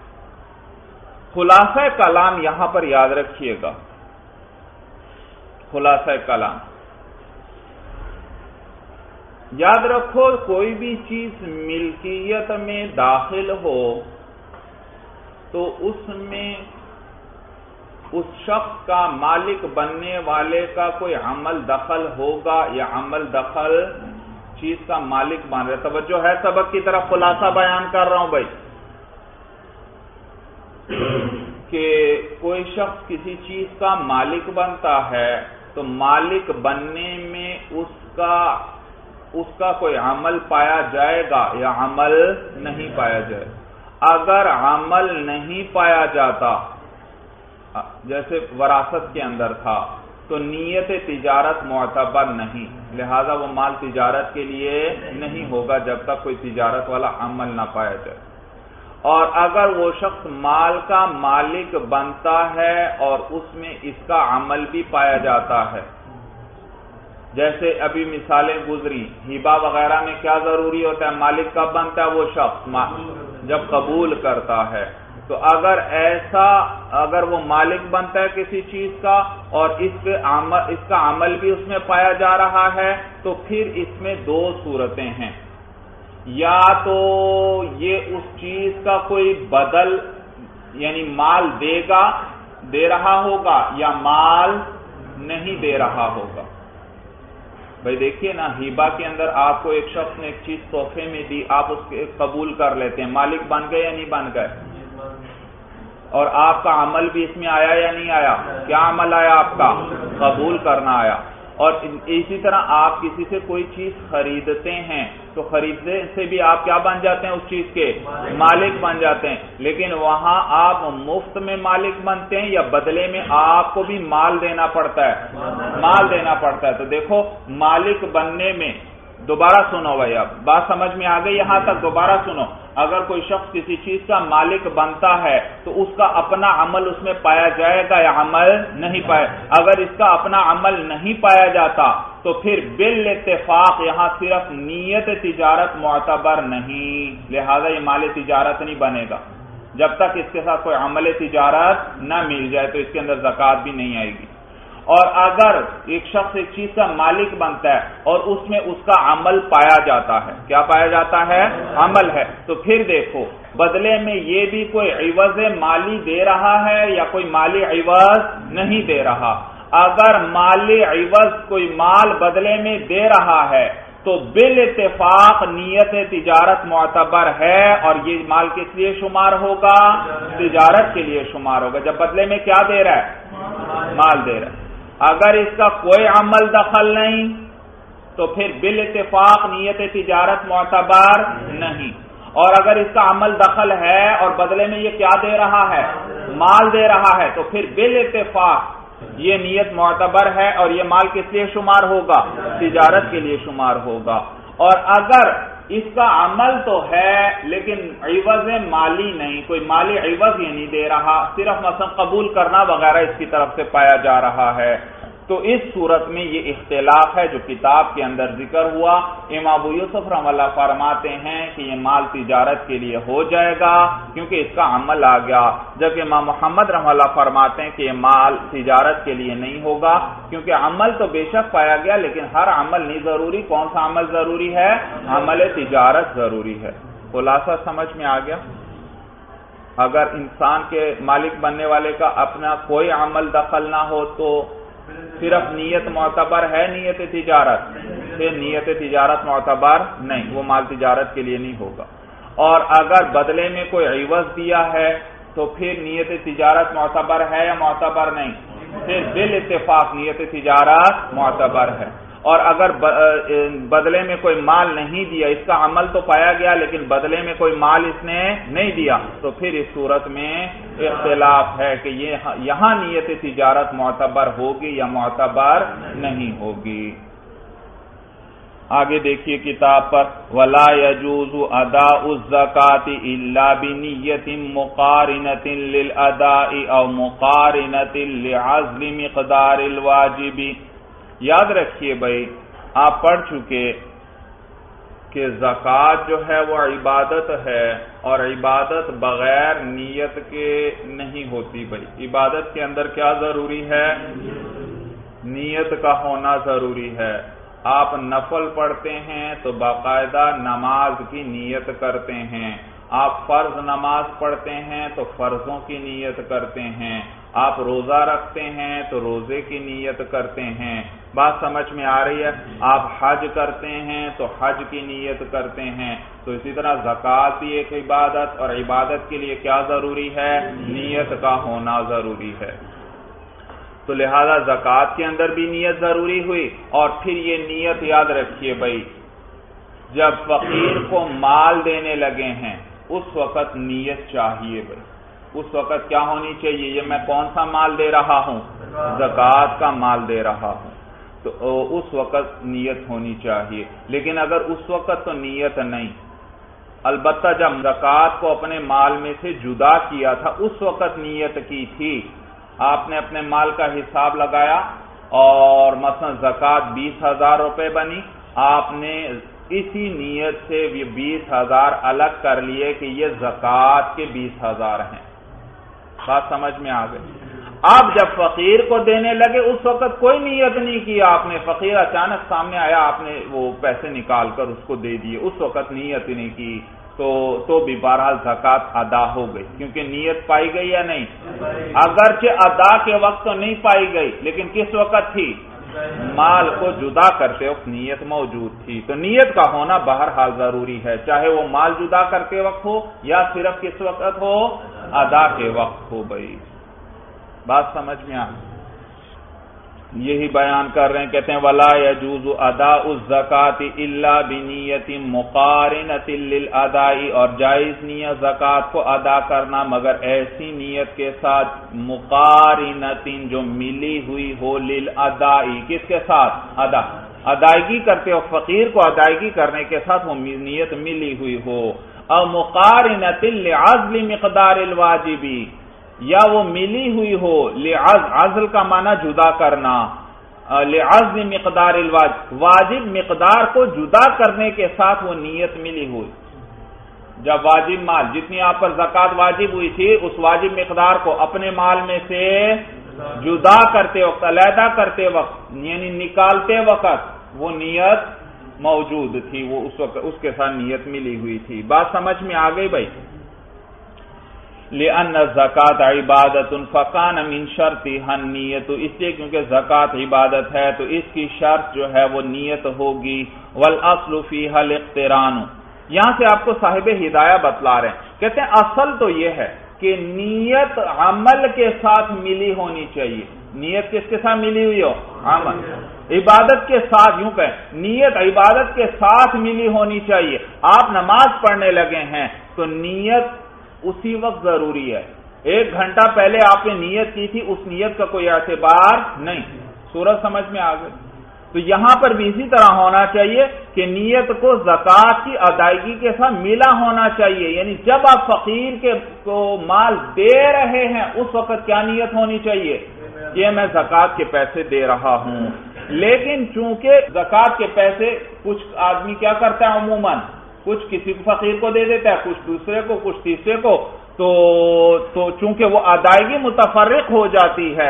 خلاصہ کلام یہاں پر یاد رکھیے گا، خلاصہ کلام یاد رکھو، کوئی بھی چیز ملکیت میں داخل ہو تو اس میں اس شخص کا مالک بننے والے کا کوئی عمل دخل ہوگا، یا عمل دخل چیز کا مالک بن رہا ہے۔ توجہ ہے سبق کی طرف، خلاصہ بیان کر رہا ہوں بھائی، کہ کوئی شخص کسی چیز کا مالک بنتا ہے تو مالک بننے میں اس کا کوئی عمل پایا جائے گا یا عمل نہیں پایا جائے. اگر عمل نہیں پایا جاتا جیسے وراثت کے اندر تھا تو نیت تجارت معتبر نہیں، لہذا وہ مال تجارت کے لیے نہیں ہوگا جب تک کوئی تجارت والا عمل نہ پایا جائے. اور اگر وہ شخص مال کا مالک بنتا ہے اور اس میں اس کا عمل بھی پایا جاتا ہے، جیسے ابھی مثالیں گزری، ہبہ وغیرہ میں کیا ضروری ہوتا ہے؟ مالک کب بنتا ہے وہ شخص؟ جب قبول کرتا ہے. تو اگر وہ مالک بنتا ہے کسی چیز کا اور اس کا عمل بھی اس میں پایا جا رہا ہے تو پھر اس میں دو صورتیں ہیں. یا تو یہ اس چیز کا کوئی بدل یعنی مال دے رہا ہوگا یا مال نہیں دے رہا ہوگا. بھائی دیکھیے نا، ہبہ کے اندر آپ کو ایک شخص نے ایک چیز تحفے میں دی، آپ اس کے قبول کر لیتے ہیں، مالک بن گئے یا نہیں بن گئے؟ اور آپ کا عمل بھی اس میں آیا یا نہیں آیا؟ کیا عمل آیا آپ کا؟ قبول کرنا آیا. اور اسی طرح آپ کسی سے کوئی چیز خریدتے ہیں تو خریدنے سے بھی آپ کیا بن جاتے ہیں؟ اس چیز کے مالک بن جاتے ہیں. لیکن وہاں آپ مفت میں مالک بنتے ہیں یا بدلے میں آپ کو بھی مال دینا پڑتا ہے؟ مال دینا پڑتا ہے. تو دیکھو مالک بننے میں، دوبارہ سنو بھائی، اب بات سمجھ میں آ گئی یہاں تک؟ دوبارہ سنو. اگر کوئی شخص کسی چیز کا مالک بنتا ہے تو اس کا اپنا عمل اس میں پایا جائے گا یا عمل نہیں پایا؟ اگر اس کا اپنا عمل نہیں پایا جاتا تو پھر بالاتفاق یہاں صرف نیت تجارت معتبر نہیں، لہذا یہ مال تجارت نہیں بنے گا جب تک اس کے ساتھ کوئی عمل تجارت نہ مل جائے، تو اس کے اندر زکوٰۃ بھی نہیں آئے گی. اور اگر ایک شخص ایک چیز کا مالک بنتا ہے اور اس میں اس کا عمل پایا جاتا ہے، کیا پایا جاتا ہے؟ عمل ہے. تو پھر دیکھو بدلے میں یہ بھی کوئی عوض مالی دے رہا ہے یا کوئی مالی عوض نہیں دے رہا. اگر مالی عوض کوئی مال بدلے میں دے رہا ہے تو بالاتفاق نیت تجارت معتبر ہے اور یہ مال کس لیے شمار ہوگا؟ تجارت کے لیے شمار ہوگا جب بدلے میں کیا دے رہا ہے؟ مال دے رہا ہے. اگر اس کا کوئی عمل دخل نہیں تو پھر بالاتفاق نیت تجارت معتبر نہیں. اور اگر اس کا عمل دخل ہے اور بدلے میں یہ کیا دے رہا ہے؟ مال دے رہا ہے، تو پھر بالاتفاق یہ نیت معتبر ہے اور یہ مال کس لیے شمار ہوگا؟ تجارت کے لیے شمار ہوگا. اور اگر اس کا عمل تو ہے لیکن عوض مالی نہیں، کوئی مالی عوض یہ نہیں دے رہا، صرف مثلا قبول کرنا وغیرہ اس کی طرف سے پایا جا رہا ہے، تو اس صورت میں یہ اختلاف ہے جو کتاب کے اندر ذکر ہوا. امام ابو یوسف رحمہ اللہ فرماتے ہیں کہ یہ مال تجارت کے لیے ہو جائے گا کیونکہ اس کا عمل آ گیا، جبکہ امام محمد رحمہ اللہ فرماتے ہیں کہ یہ مال تجارت کے لیے نہیں ہوگا کیونکہ عمل تو بے شک پایا گیا لیکن ہر عمل نہیں ضروری. کون سا عمل ضروری ہے؟ عمل تجارت ضروری ہے. خلاصہ سمجھ میں آ گیا؟ اگر انسان کے مالک بننے والے کا اپنا کوئی عمل دخل نہ ہو تو صرف نیت معتبر ہے نیت تجارت، پھر نیت تجارت معتبر نہیں، وہ مال تجارت کے لیے نہیں ہوگا. اور اگر بدلے میں کوئی عوض دیا ہے تو پھر نیت تجارت معتبر ہے یا معتبر نہیں؟ پھر بالاتفاق نیت تجارت معتبر ہے. اور اگر بدلے میں کوئی مال نہیں دیا، اس کا عمل تو پایا گیا لیکن بدلے میں کوئی مال اس نے نہیں دیا، تو پھر اس صورت میں اختلاف ہے کہ یہاں نیت تجارت معتبر ہوگی یا معتبر نہیں ہوگی. آگے دیکھیے کتاب پر، وَلَا يَجُوزُ أَدَاءُ الزَّكَاةِ إِلَّا بِنِيَّةٍ مُقَارِنَةٍ لِلْأَدَاءِ أَوْ مُقَارِنَةٍ لِعَزْلِ مِقْدَارِ الْوَاجِبِ. یاد رکھیے بھائی، آپ پڑھ چکے کہ زکوٰۃ جو ہے وہ عبادت ہے اور عبادت بغیر نیت کے نہیں ہوتی. بھائی عبادت کے اندر کیا ضروری ہے؟ نیت کا ہونا ضروری ہے. آپ نفل پڑھتے ہیں تو باقاعدہ نماز کی نیت کرتے ہیں. آپ فرض نماز پڑھتے ہیں تو فرضوں کی نیت کرتے ہیں. آپ روزہ رکھتے ہیں تو روزے کی نیت کرتے ہیں. بات سمجھ میں آ رہی ہے؟ آپ حج کرتے ہیں تو حج کی نیت کرتے ہیں. تو اسی طرح زکوٰۃ بھی ایک عبادت، اور عبادت کے لیے کیا ضروری ہے؟ نیت کا ہونا ضروری ہے. تو لہذا زکوٰۃ کے اندر بھی نیت ضروری ہوئی. اور پھر یہ نیت یاد رکھیے بھائی، جب فقیر کو مال دینے لگے ہیں اس وقت نیت چاہیے بھائی. اس وقت کیا ہونی چاہیے؟ یہ میں کون سا مال دے رہا ہوں؟ زکوٰۃ کا مال دے رہا ہوں. تو اس وقت نیت ہونی چاہیے. لیکن اگر اس وقت تو نیت نہیں، البتہ جب زکوٰۃ کو اپنے مال میں سے جدا کیا تھا اس وقت نیت کی تھی. آپ نے اپنے مال کا حساب لگایا اور مثلا زکوٰۃ 20,000 روپے بنی، آپ نے اسی نیت سے یہ 20,000 الگ کر لیے کہ یہ زکوٰۃ کے 20,000 ہیں. بات سمجھ میں آ گئی؟ اب جب فقیر کو دینے لگے اس وقت کوئی نیت نہیں کی آپ نے، فقیر اچانک سامنے آیا، آپ نے وہ پیسے نکال کر اس کو دے دیے، اس وقت نیت نہیں کی تو بھی بہرحال زکوٰۃ ادا ہو گئی، کیونکہ نیت پائی گئی یا نہیں؟ اگرچہ ادا کے وقت تو نہیں پائی گئی لیکن کس وقت تھی؟ مال کو جدا کرتے وقت نیت موجود تھی. تو نیت کا ہونا بہرحال ضروری ہے، چاہے وہ مال جدا کرتے وقت ہو یا صرف کس وقت ہو؟ ادا کے وقت ہو. بھائی بات سمجھ میں آ یہی بیان کر رہے ہیں، کہتے ہیں ولا يجوز اداء الزکاۃ الا بنیۃ مقارنۃ للاداء، اور جائز نہیں ہے زکوٰۃ کو ادا کرنا مگر ایسی نیت کے ساتھ مقارنۃ جو ملی ہوئی ہو للاداء، کس کے ساتھ؟ ادائیگی کرتے ہو فقیر کو ادائیگی کرنے کے ساتھ وہ نیت ملی ہوئی ہو. او مقارنۃ لعزل مقدار الواجب، یا وہ ملی ہوئی ہو عزل کا معنی جدا کرنا، لعزل مقدار الواجب، واجب مقدار کو جدا کرنے کے ساتھ وہ نیت ملی ہوئی. جب واجب مال جتنی آپ پر زکوٰۃ واجب ہوئی تھی اس واجب مقدار کو اپنے مال میں سے جدا کرتے وقت، علیحدہ کرتے وقت یعنی نکالتے وقت وہ نیت موجود تھی، وہ اس وقت اس کے ساتھ نیت ملی ہوئی تھی. بات سمجھ میں آ گئی بھائی؟ لأن الزکاۃ عبادت فکان من شرطها النیت، اس لیے کیونکہ زکوٰۃ عبادت ہے تو اس کی شرط جو ہے وہ نیت ہوگی. والاصل فیها الاقتران، یہاں سے آپ کو صاحب ہدایہ بتلا رہے ہیں، کہتے ہیں اصل تو یہ ہے کہ نیت عمل کے ساتھ ملی ہونی چاہیے. نیت کس کے ساتھ ملی ہوئی ہو؟ عمل. عبادت کے ساتھ، یوں کہیں نیت عبادت کے ساتھ ملی ہونی چاہیے. آپ نماز پڑھنے لگے ہیں تو نیت اسی وقت ضروری ہے. 1 گھنٹہ پہلے آپ نے نیت کی تھی، اس نیت کا کوئی اعتبار نہیں. سورج سمجھ میں آ گئی؟ تو یہاں پر بھی اسی طرح ہونا چاہیے کہ نیت کو زکوٰۃ کی ادائیگی کے ساتھ ملا ہونا چاہیے. یعنی جب آپ فقیر کو مال دے رہے ہیں اس وقت کیا نیت ہونی چاہیے؟ یہ میں زکوٰۃ کے پیسے دے رہا ہوں. لیکن چونکہ زکوٰۃ کے پیسے کچھ آدمی کیا کرتا ہے عموماً، کچھ کسی فقیر کو دے دیتا ہے، کچھ دوسرے کو، کچھ تیسرے کو، تو چونکہ وہ ادائیگی متفرق ہو جاتی ہے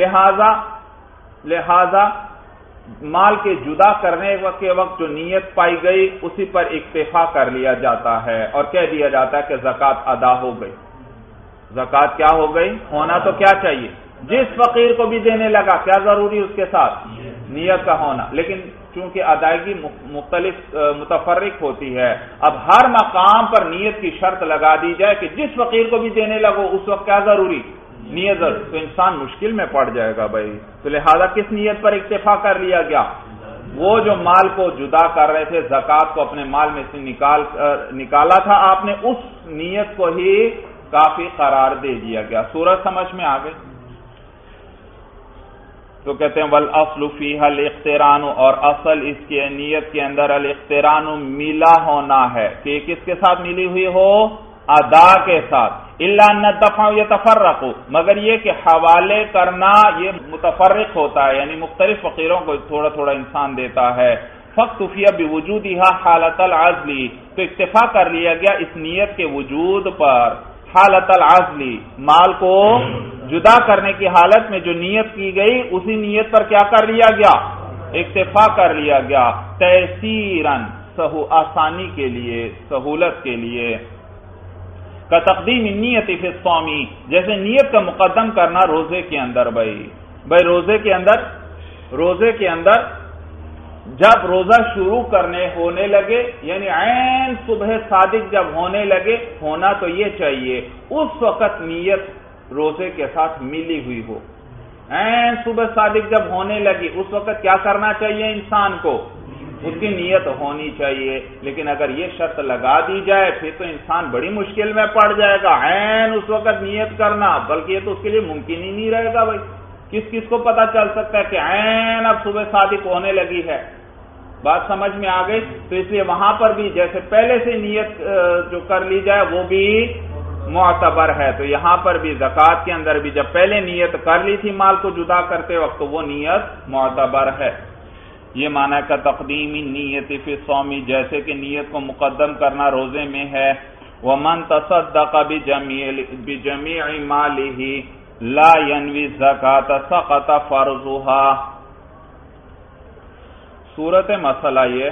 لہذا مال کے جدا کرنے کے وقت جو نیت پائی گئی اسی پر اکتفا کر لیا جاتا ہے اور کہہ دیا جاتا ہے کہ زکوٰۃ ادا ہو گئی. زکوٰۃ کیا ہو گئی؟ ہونا تو کیا چاہیے؟ جس فقیر کو بھی دینے لگا کیا ضروری اس کے ساتھ؟ نیت کا ہونا. لیکن چونکہ ادائیگی متفرق ہوتی ہے، اب ہر مقام پر نیت کی شرط لگا دی جائے کہ جس فقیر کو بھی دینے لگو اس وقت کیا ضروری؟ نیت ضرور، تو انسان مشکل میں پڑ جائے گا بھائی. تو لہذا کس نیت پر اکتفا کر لیا گیا؟ وہ جو مال کو جدا کر رہے تھے، زکوٰۃ کو اپنے مال میں سے نکالا تھا آپ نے، اس نیت کو ہی کافی قرار دے دیا گیا. سورج سمجھ میں آ گئی؟ تو کہتے ہیں والاصل فیہا الاقتران، اور اصل اس کی نیت کے اندر الاقتران ملا ہونا ہے کہ کس کے ساتھ ملی ہوئی ہو؟ ادا کے ساتھ. الا ان الدفع يتفرق، مگر یہ کہ حوالے کرنا یہ متفرق ہوتا ہے، یعنی مختلف فقیروں کو تھوڑا تھوڑا انسان دیتا ہے. فاکتفی بوجودها حالت العزل، تو اکتفا کر لیا گیا اس نیت کے وجود پر حالت العزل، مال کو جدا کرنے کی حالت میں جو نیت کی گئی اسی نیت پر کیا کر لیا گیا؟ اکتفا کر لیا گیا. تیسیراً، آسانی کے لیے، سہولت کے لیے. کا تقدیم نیت فی الصوم، جیسے نیت کا مقدم کرنا روزے کے اندر. بھائی روزے کے اندر جب روزہ شروع ہونے لگے، یعنی عین صبح صادق جب ہونے لگے، ہونا تو یہ چاہیے اس وقت نیت روزے کے ساتھ ملی ہوئی ہو. عین صبح صادق جب ہونے لگی اس وقت کیا کرنا چاہیے انسان کو؟ اس کی نیت ہونی چاہیے. لیکن اگر یہ شرط لگا دی جائے پھر تو انسان بڑی مشکل میں پڑ جائے گا. عین اس وقت نیت کرنا، بلکہ یہ تو اس کے لیے ممکن ہی نہیں رہے گا. بھائی کس کس کو پتا چل سکتا ہے کہ عین اب صبح صادق ہونے لگی ہے؟ بات سمجھ میں آ گئی. تو اس لیے وہاں پر بھی جیسے پہلے سے نیت جو کر لی جائے وہ بھی معتبر ہے. تو یہاں پر بھی زکوٰۃ کے اندر بھی جب پہلے نیت کر لی تھی مال کو جدا کرتے وقت تو وہ نیت معتبر ہے. یہ معنی کا تقدیم نیت فی الصوم، جیسے کہ نیت کو مقدم کرنا روزے میں ہے. ومن تصدق بجمیع مالہ لا ینوی الزکاۃ سقط فرضها. صورت مسئلہ یہ،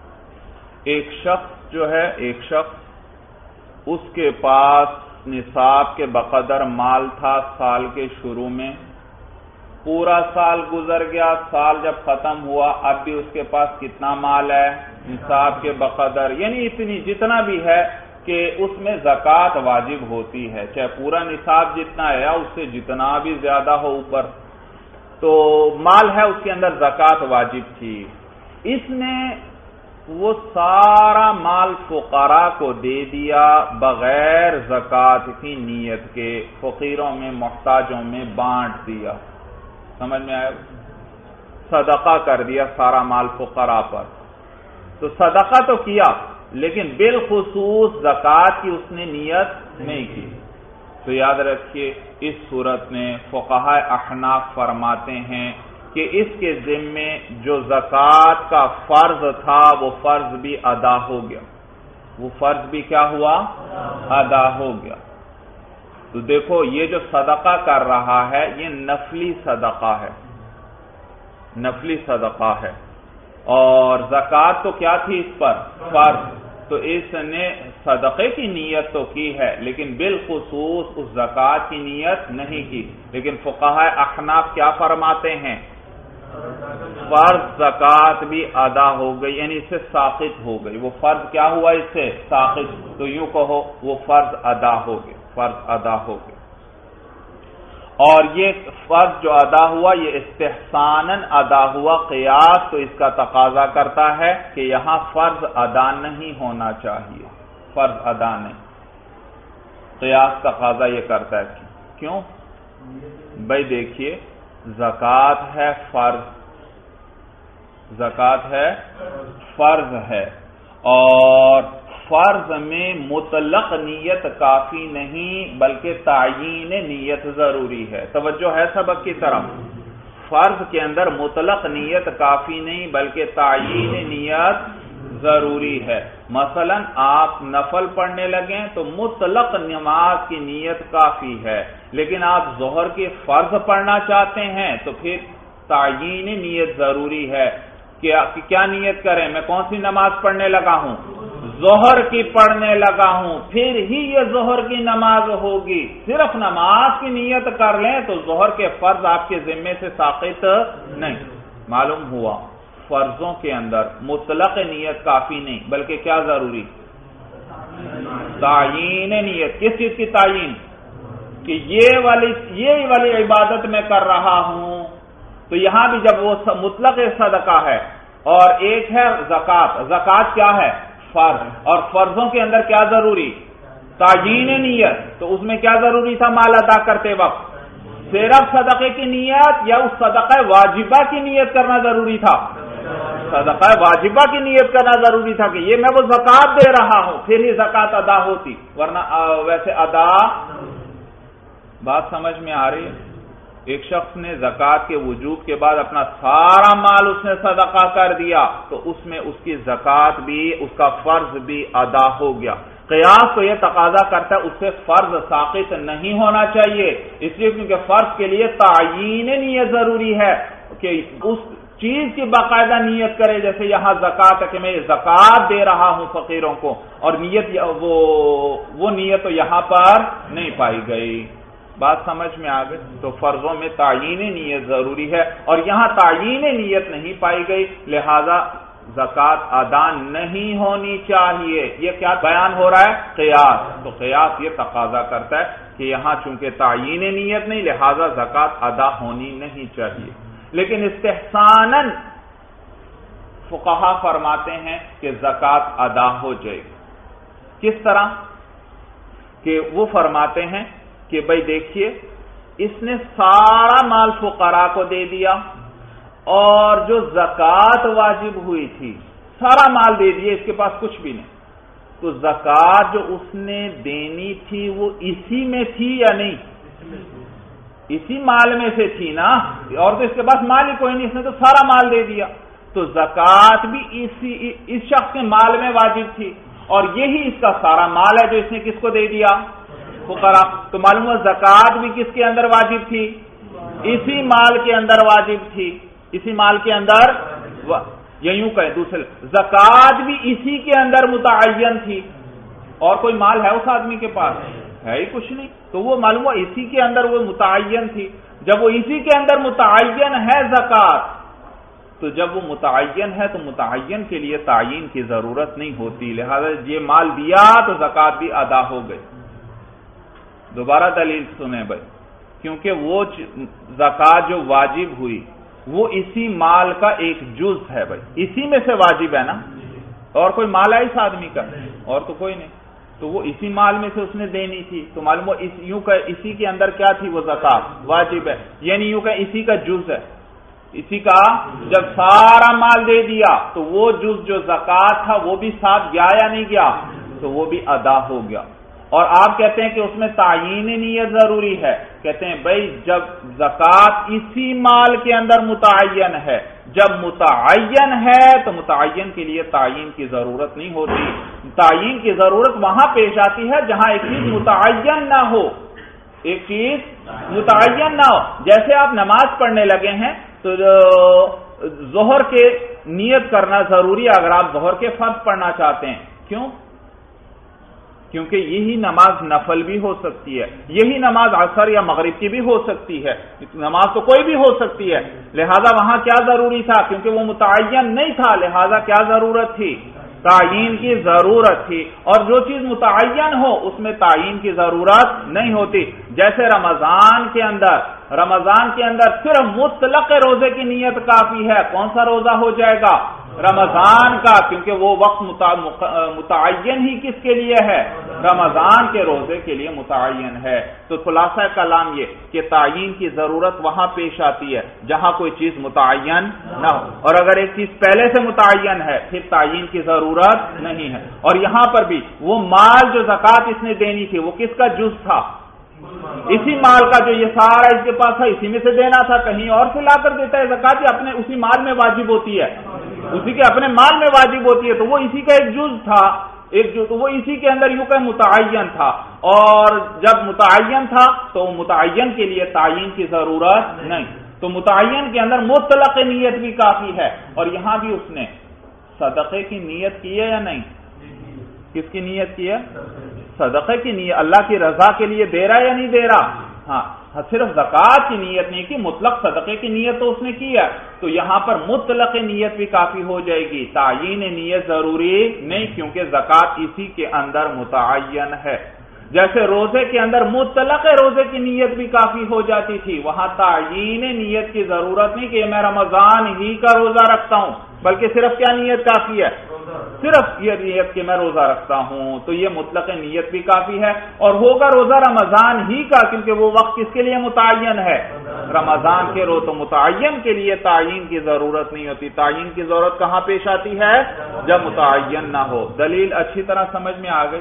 ایک شخص جو ہے، ایک شخص اس کے پاس نصاب کے بقدر مال تھا سال کے شروع میں، پورا سال گزر گیا، سال جب ختم ہوا اب بھی اس کے پاس کتنا مال ہے؟ نصاب کے بقدر، یعنی اتنی جتنا بھی ہے کہ اس میں زکوٰۃ واجب ہوتی ہے، چاہے پورا نصاب جتنا ہے یا اس سے جتنا بھی زیادہ ہو اوپر، تو مال ہے اس کے اندر زکوٰۃ واجب تھی. اس نے وہ سارا مال فقراء کو دے دیا بغیر زکوٰۃ کی نیت کے، فقیروں میں محتاجوں میں بانٹ دیا. سمجھ میں آیا؟ صدقہ کر دیا سارا مال فقراء پر. تو صدقہ تو کیا لیکن بالخصوص زکوٰۃ کی اس نے نیت نہیں کی. تو یاد رکھیے اس صورت میں فقہاء احناف فرماتے ہیں کہ اس کے ذمے جو زکوٰۃ کا فرض تھا وہ فرض بھی ادا ہو گیا. وہ فرض بھی کیا ہوا؟ ادا ہو گیا. تو دیکھو یہ جو صدقہ کر رہا ہے یہ نفلی صدقہ ہے، نفلی صدقہ ہے، اور زکوٰۃ تو کیا تھی اس پر؟ فرض. تو اس نے صدقے کی نیت تو کی ہے لیکن بالخصوص اس زکوٰۃ کی نیت نہیں کی. لیکن فقہاء احناف کیا فرماتے ہیں؟ فرض زکوٰۃ بھی ادا ہو گئی، یعنی اس سے ساقط ہو گئی. وہ فرض کیا ہوا؟ اس سے ساقط. تو یوں کہو وہ فرض ادا ہو گئے، فرض ادا ہو گئے. اور یہ فرض جو ادا ہوا یہ استحساناً ادا ہوا. قیاس تو اس کا تقاضا کرتا ہے کہ یہاں فرض ادا نہیں ہونا چاہیے، فرض ادا نہیں. قیاس تقاضا یہ کرتا ہے. کیوں؟ بھائی دیکھیے زکوٰۃ ہے فرض، زکوٰۃ ہے فرض ہے، اور فرض میں مطلق نیت کافی نہیں بلکہ تعیین نیت ضروری ہے. توجہ ہے سبق کی طرف؟ فرض کے اندر مطلق نیت کافی نہیں بلکہ تعیین نیت ضروری ہے. مثلا آپ نفل پڑھنے لگیں تو مطلق نماز کی نیت کافی ہے، لیکن آپ ظہر کی فرض پڑھنا چاہتے ہیں تو پھر تعیین نیت ضروری ہے. کیا نیت کریں؟ میں کون سی نماز پڑھنے لگا ہوں؟ ظہر کی پڑھنے لگا ہوں، پھر ہی یہ ظہر کی نماز ہوگی. صرف نماز کی نیت کر لیں تو ظہر کے فرض آپ کے ذمے سے ساقط نہیں. معلوم ہوا فرضوں کے اندر مطلق نیت کافی نہیں بلکہ کیا ضروری؟ تعیین نیت. کس چیز کی تعیین؟ کہ یہ والی عبادت میں کر رہا ہوں. تو یہاں بھی جب وہ مطلق صدقہ ہے اور ایک ہے زکوٰۃ. زکوٰۃ کیا ہے؟ فرض. اور فرضوں کے اندر کیا ضروری؟ تعیین نیت. تو اس میں کیا ضروری تھا مال ادا کرتے وقت؟ صرف صدقے کی نیت یا اس صدقہ واجبہ کی نیت کرنا ضروری تھا؟ صدقہ واجبہ کی نیت کرنا ضروری تھا کہ یہ میں وہ زکوٰۃ دے رہا ہوں، پھر ہی زکوٰۃ ادا ہوتی، ورنہ ویسے ادا. بات سمجھ میں آ رہی ہے؟ ایک شخص نے زکوٰۃ کے وجوب کے بعد اپنا سارا مال اس نے صدقہ کر دیا تو اس میں اس کی زکوٰۃ بھی، اس کا فرض بھی ادا ہو گیا. قیاس تو یہ تقاضا کرتا ہے اس سے فرض ساقط نہیں ہونا چاہیے، اس لیے کیونکہ فرض کے لیے تعیین نیت ضروری ہے کہ اس چیز کی باقاعدہ نیت کرے. جیسے یہاں زکوٰۃ ہے کہ میں زکوٰۃ دے رہا ہوں فقیروں کو، اور نیت وہ نیت تو یہاں پر نہیں پائی گئی. بات سمجھ میں آ گئی؟ تو فرضوں میں تعیین نیت ضروری ہے اور یہاں تعیین نیت نہیں پائی گئی، لہذا زکوٰۃ ادا نہیں ہونی چاہیے. یہ کیا بیان ہو رہا ہے؟ قیاس. تو قیاس یہ تقاضا کرتا ہے کہ یہاں چونکہ تعیین نیت نہیں لہذا زکوٰۃ ادا ہونی نہیں چاہیے. لیکن استحساناً فقہا فرماتے ہیں کہ زکوٰۃ ادا ہو جائے گی۔ کس طرح کہ وہ فرماتے ہیں کہ بھائی دیکھیے اس نے سارا مال فقراء کو دے دیا اور جو زکوٰۃ واجب ہوئی تھی سارا مال دے دیا، اس کے پاس کچھ بھی نہیں، تو زکوٰۃ جو اس نے دینی تھی وہ اسی میں تھی یا نہیں؟ اسی مال میں سے تھی نا، اور تو اس کے پاس مال ہی کوئی نہیں، اس نے تو سارا مال دے دیا، تو زکوٰۃ بھی اس شخص کے مال میں واجب تھی، اور یہی اس کا سارا مال ہے جو اس نے کس کو دے دیا؟ فقراء۔ تو معلوم ہوا زکوٰۃ بھی کس کے اندر واجب تھی؟ اسی مال کے اندر واجب تھی، اسی مال کے اندر، یا یوں کہیں دوسرے زکوٰۃ بھی اسی کے اندر متعین تھی، اور کوئی مال ہے اس آدمی کے پاس؟ ہے ہی کچھ نہیں، تو وہ معلوم ہوا اسی کے اندر وہ متعین تھی۔ جب وہ اسی کے اندر متعین ہے زکوٰۃ، تو جب وہ متعین ہے تو متعین کے لیے تعین کی ضرورت نہیں ہوتی، لہذا یہ مال دیا تو زکوٰۃ بھی ادا ہو گئی۔ دوبارہ دلیل سنیں بھائی، کیونکہ وہ زکوٰۃ جو واجب ہوئی وہ اسی مال کا ایک جز ہے بھائی، اسی میں سے واجب ہے نا، اور کوئی مال ہے اس آدمی کا؟ اور تو کوئی نہیں، تو وہ اسی مال میں سے اس نے دینی تھی، تو معلوم ہو یوں کہ اسی کے اندر کیا تھی؟ وہ زکوٰۃ واجب ہے، یعنی یوں کہ اسی کا جز ہے، اسی کا جب سارا مال دے دیا تو وہ جز جو زکوٰۃ تھا وہ بھی ساتھ گیا یا نہیں گیا؟ تو وہ بھی ادا ہو گیا۔ اور آپ کہتے ہیں کہ اس میں تعین نیت ضروری ہے، کہتے ہیں بھائی جب زکوٰۃ اسی مال کے اندر متعین ہے، جب متعین ہے تو متعین کے لیے تعین کی ضرورت نہیں ہوتی، تعین کی ضرورت وہاں پیش آتی ہے جہاں ایک چیز متعین نہ ہو، ایک چیز متعین نہ ہو۔ جیسے آپ نماز پڑھنے لگے ہیں تو ظہر کے نیت کرنا ضروری ہے اگر آپ ظہر کے فرض پڑھنا چاہتے ہیں، کیوں؟ کیونکہ یہی نماز نفل بھی ہو سکتی ہے، یہی نماز عصر یا مغرب کی بھی ہو سکتی ہے، نماز تو کوئی بھی ہو سکتی ہے، لہذا وہاں کیا ضروری تھا؟ کیونکہ وہ متعین نہیں تھا، لہذا کیا ضرورت تھی؟ تعین کی ضرورت تھی، اور جو چیز متعین ہو اس میں تعین کی ضرورت نہیں ہوتی۔ جیسے رمضان کے اندر صرف مطلق روزے کی نیت کافی ہے، کون سا روزہ ہو جائے گا؟ رمضان کا، کیونکہ وہ وقت متعین ہی کس کے لیے ہے؟ رمضان کے روزے کے لیے متعین ہے۔ تو خلاصہ کلام یہ کہ تعین کی ضرورت وہاں پیش آتی ہے جہاں کوئی چیز متعین نہ ہو، اور اگر ایک چیز پہلے سے متعین ہے پھر تعین کی ضرورت نہیں ہے۔ اور یہاں پر بھی وہ مال جو زکوٰۃ اس نے دینی تھی وہ کس کا جز تھا؟ اسی مال کا، جو یہ سارا اس کے پاس ہے اسی میں سے دینا تھا، کہیں اور سے لا کر دیتا ہے زکوٰۃ، یا اپنے اسی مال میں واجب ہوتی ہے؟ اسی کے اپنے مال میں واجب ہوتی ہے، تو وہ اسی کا ایک جز تھا، تو وہ اسی کے اندر یوں کہ متعین تھا، اور جب متعین تھا تو متعین کے لیے تعین کی ضرورت نہیں، تو متعین کے اندر مطلق نیت بھی کافی ہے۔ اور یہاں بھی اس نے صدقے کی نیت کی ہے یا نہیں؟ کس کی نیت کی ہے؟ صدقے کی نیت، اللہ کی رضا کے لیے دے رہا یا نہیں دے رہا؟ ہاں، صرف زکوٰۃ کی نیت نہیں کی، مطلق صدقے کی نیت تو اس نے کی ہے، تو یہاں پر مطلق نیت بھی کافی ہو جائے گی، تعین نیت ضروری نہیں، کیونکہ زکوٰۃ اسی کے اندر متعین ہے۔ جیسے روزے کے اندر مطلق روزے کی نیت بھی کافی ہو جاتی تھی، وہاں تعین نیت کی ضرورت نہیں کہ میں رمضان ہی کا روزہ رکھتا ہوں، بلکہ صرف کیا نیت کافی ہے؟ صرف یہ نیت کہ میں روزہ رکھتا ہوں، تو یہ مطلق نیت بھی کافی ہے، اور ہوگا روزہ رمضان ہی کا، کیونکہ وہ وقت کس کے لیے متعین ہے؟ رمضان کے روز، تو متعین کے لیے تعین کی ضرورت نہیں ہوتی۔ تعین کی ضرورت کہاں پیش آتی ہے؟ جب متعین نہ ہو۔ دلیل اچھی طرح سمجھ میں آ گئی؟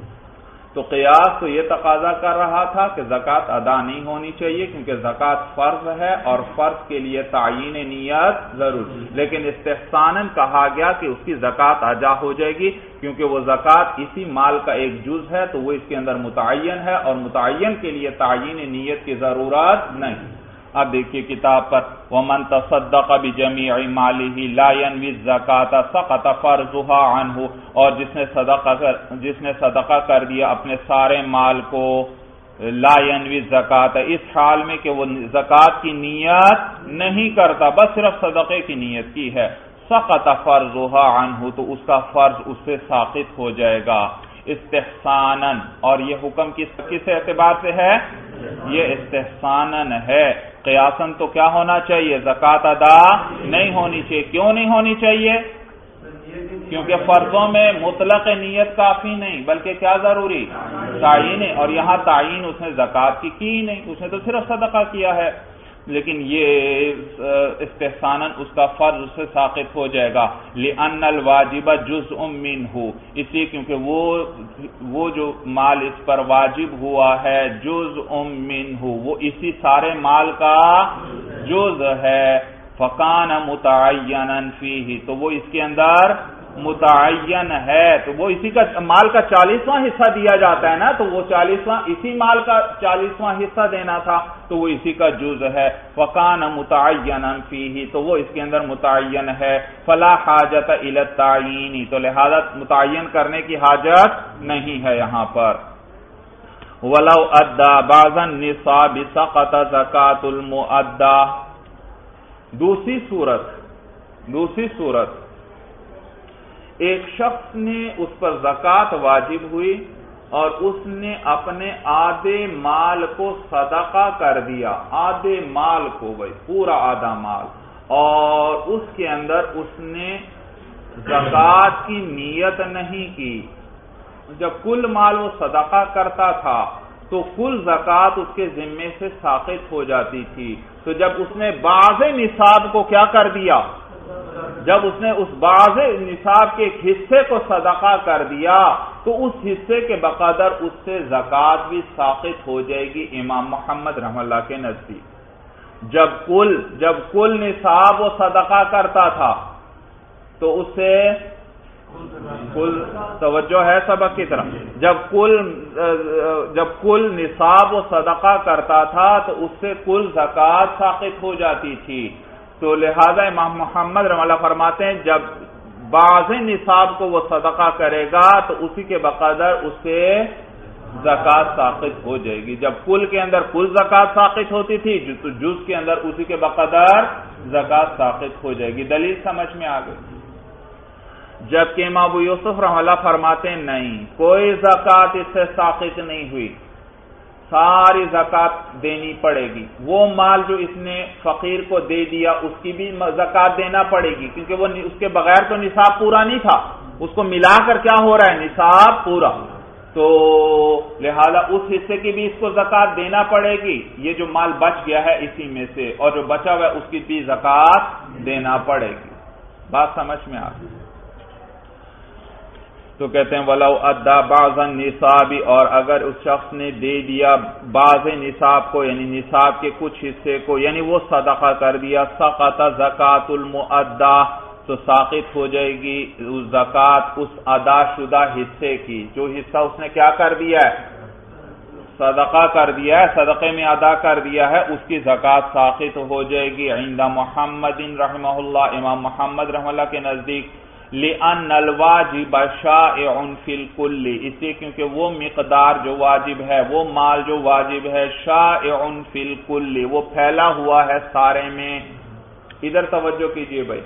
تو قیاس تو یہ تقاضا کر رہا تھا کہ زکوٰۃ ادا نہیں ہونی چاہیے، کیونکہ زکوٰۃ فرض ہے اور فرض کے لیے تعین نیت ضروری، لیکن استحساناً کہا گیا کہ اس کی زکوٰۃ ادا ہو جائے گی، کیونکہ وہ زکوٰۃ اسی مال کا ایک جز ہے، تو وہ اس کے اندر متعین ہے، اور متعین کے لیے تعین نیت کی ضرورت نہیں۔ اب دیکھیے کتاب پر وَمَن تَصَدَّقَ بِجَمِيعِ مَالِهِ لَا يَنْوِي الزَّكَاةَ سَقَطَ فَرْضُهَا عَنْهُ، اور جس نے صدقہ کر دیا اپنے سارے مال کو، لا ينوي الزکات، اس حال میں کہ وہ زکات کی نیت نہیں کرتا، بس صرف صدقے کی نیت کی ہے، سقط فرضها عنه، تو اس کا فرض اس سے ساقط ہو جائے گا استحساناً۔ اور یہ حکم کس اعتبار سے ہے؟ یہ استحسانن ہے. قیاسن تو کیا ہونا چاہیے؟ زکوٰۃ ادا نہیں ہونی چاہیے. کیوں نہیں ہونی چاہیے؟ کیونکہ فرضوں میں مطلق نیت کافی نہیں، بلکہ کیا ضروری؟ تعین. اور یہاں تعین اس نے زکوٰۃ کی ہی نہیں، اس نے تو صرف صدقہ کیا ہے. لیکن یہ استحساناً اس کا فرض اس سے ساقط ہو جائے گا. لِأَنَّ الْوَاجِبَ جُزْءٌ مِّنْهُ، اس لیے کیونکہ وہ جو مال اس پر واجب ہوا ہے جُزْءٌ مِّنْهُ، وہ اسی سارے مال کا جز ہے. فَكَانَ مُتَعَيَّنًا فِيهِ، تو وہ اس کے اندر متعین ہے. تو وہ اسی کا مال کا 40واں حصہ دیا جاتا ہے نا، تو وہ 40واں اسی مال کا 40واں حصہ دینا تھا، تو وہ اسی کا جز ہے. وَكَانَ مُتَعَيَّنًا فِيهِ، تو وہ اس کے اندر متعین ہے. فَلَا حَاجَةَ إِلَى التَّعْيِينِ، تو لہذا متعین کرنے کی حاجت نہیں ہے یہاں پر. وَلَوْ أَدَّى بَعْضَ النِّصَابِ سَقَطَ زَكَاةُ الْمُؤَدَّى. دوسری صورت ایک شخص نے اس پر زکوٰۃ واجب ہوئی اور اس نے اپنے آدھے مال کو صدقہ کر دیا. آدھے مال کو، بھائی پورا آدھا مال، اور اس کے اندر اس نے زکوٰۃ کی نیت نہیں کی. جب کل مال وہ صدقہ کرتا تھا تو کل زکوٰۃ اس کے ذمے سے ساقط ہو جاتی تھی. تو جب اس نے بعض نصاب کو کیا کر دیا، جب اس نے اس بعض نصاب کے ایک حصے کو صدقہ کر دیا تو اس حصے کے بقدر اس سے زکوٰۃ بھی ساقط ہو جائے گی امام محمد رحمہ اللہ کے نزدیک. جب کل نصاب وہ صدقہ کرتا تھا تو اس سے کل توجہ ہے سبق کی طرف، جب کل نصاب و صدقہ کرتا تھا تو اس سے کل زکوٰۃ ساقط ہو جاتی تھی. تو لہذا امام محمد رحمہ اللہ فرماتے ہیں جب بعض نصاب کو وہ صدقہ کرے گا تو اسی کے بقدر اس سے زکوٰۃ ساقط ہو جائے گی. جب کل کے اندر کل زکوٰۃ ساقط ہوتی تھی تو جز کے اندر اسی کے بقدر زکوٰۃ ساقط ہو جائے گی. دلیل سمجھ میں آ گئی. جبکہ امام ابو یوسف رحمہ اللہ فرماتے ہیں نہیں، کوئی زکوٰۃ اس سے ساقط نہیں ہوئی، ساری زکوٰۃ دینی پڑے گی. وہ مال جو اس نے فقیر کو دے دیا اس کی بھی زکوٰۃ دینا پڑے گی، کیونکہ وہ اس کے بغیر تو نصاب پورا نہیں تھا، اس کو ملا کر کیا ہو رہا ہے، نصاب پورا. تو لہذا اس حصے کی بھی اس کو زکوٰۃ دینا پڑے گی. یہ جو مال بچ گیا ہے اسی میں سے، اور جو بچا ہوا ہے اس کی بھی زکوٰۃ دینا پڑے گی. بات سمجھ میں آ گئی. تو کہتے ہیں وَلَوْ أَدَّى بَعْضَ النِّصَابِ، اور اگر اس شخص نے دے دیا بعض نصاب کو، یعنی نصاب کے کچھ حصے کو، یعنی وہ صدقہ کر دیا، سقط زکاۃ المؤدّى، تو ساقط ہو جائے گی زکوٰۃ اس ادا شدہ حصے کی. جو حصہ اس نے کیا کر دیا ہے، صدقہ کر دیا ہے، صدقے میں ادا کر دیا ہے، اس کی زکوٰۃ ساقط ہو جائے گی. عند محمد رحمہ اللہ، امام محمد رحمہ اللہ کے نزدیک، لِأَنَّ الْوَاجِبَ شَائِعٌ فِي الْكُلِّ، اس لیے کیونکہ وہ مقدار جو واجب ہے، وہ مال جو واجب ہے، شَائِعٌ فِي الْكُلِّ، وہ پھیلا ہوا ہے سارے میں. ادھر توجہ کیجئے بھائی.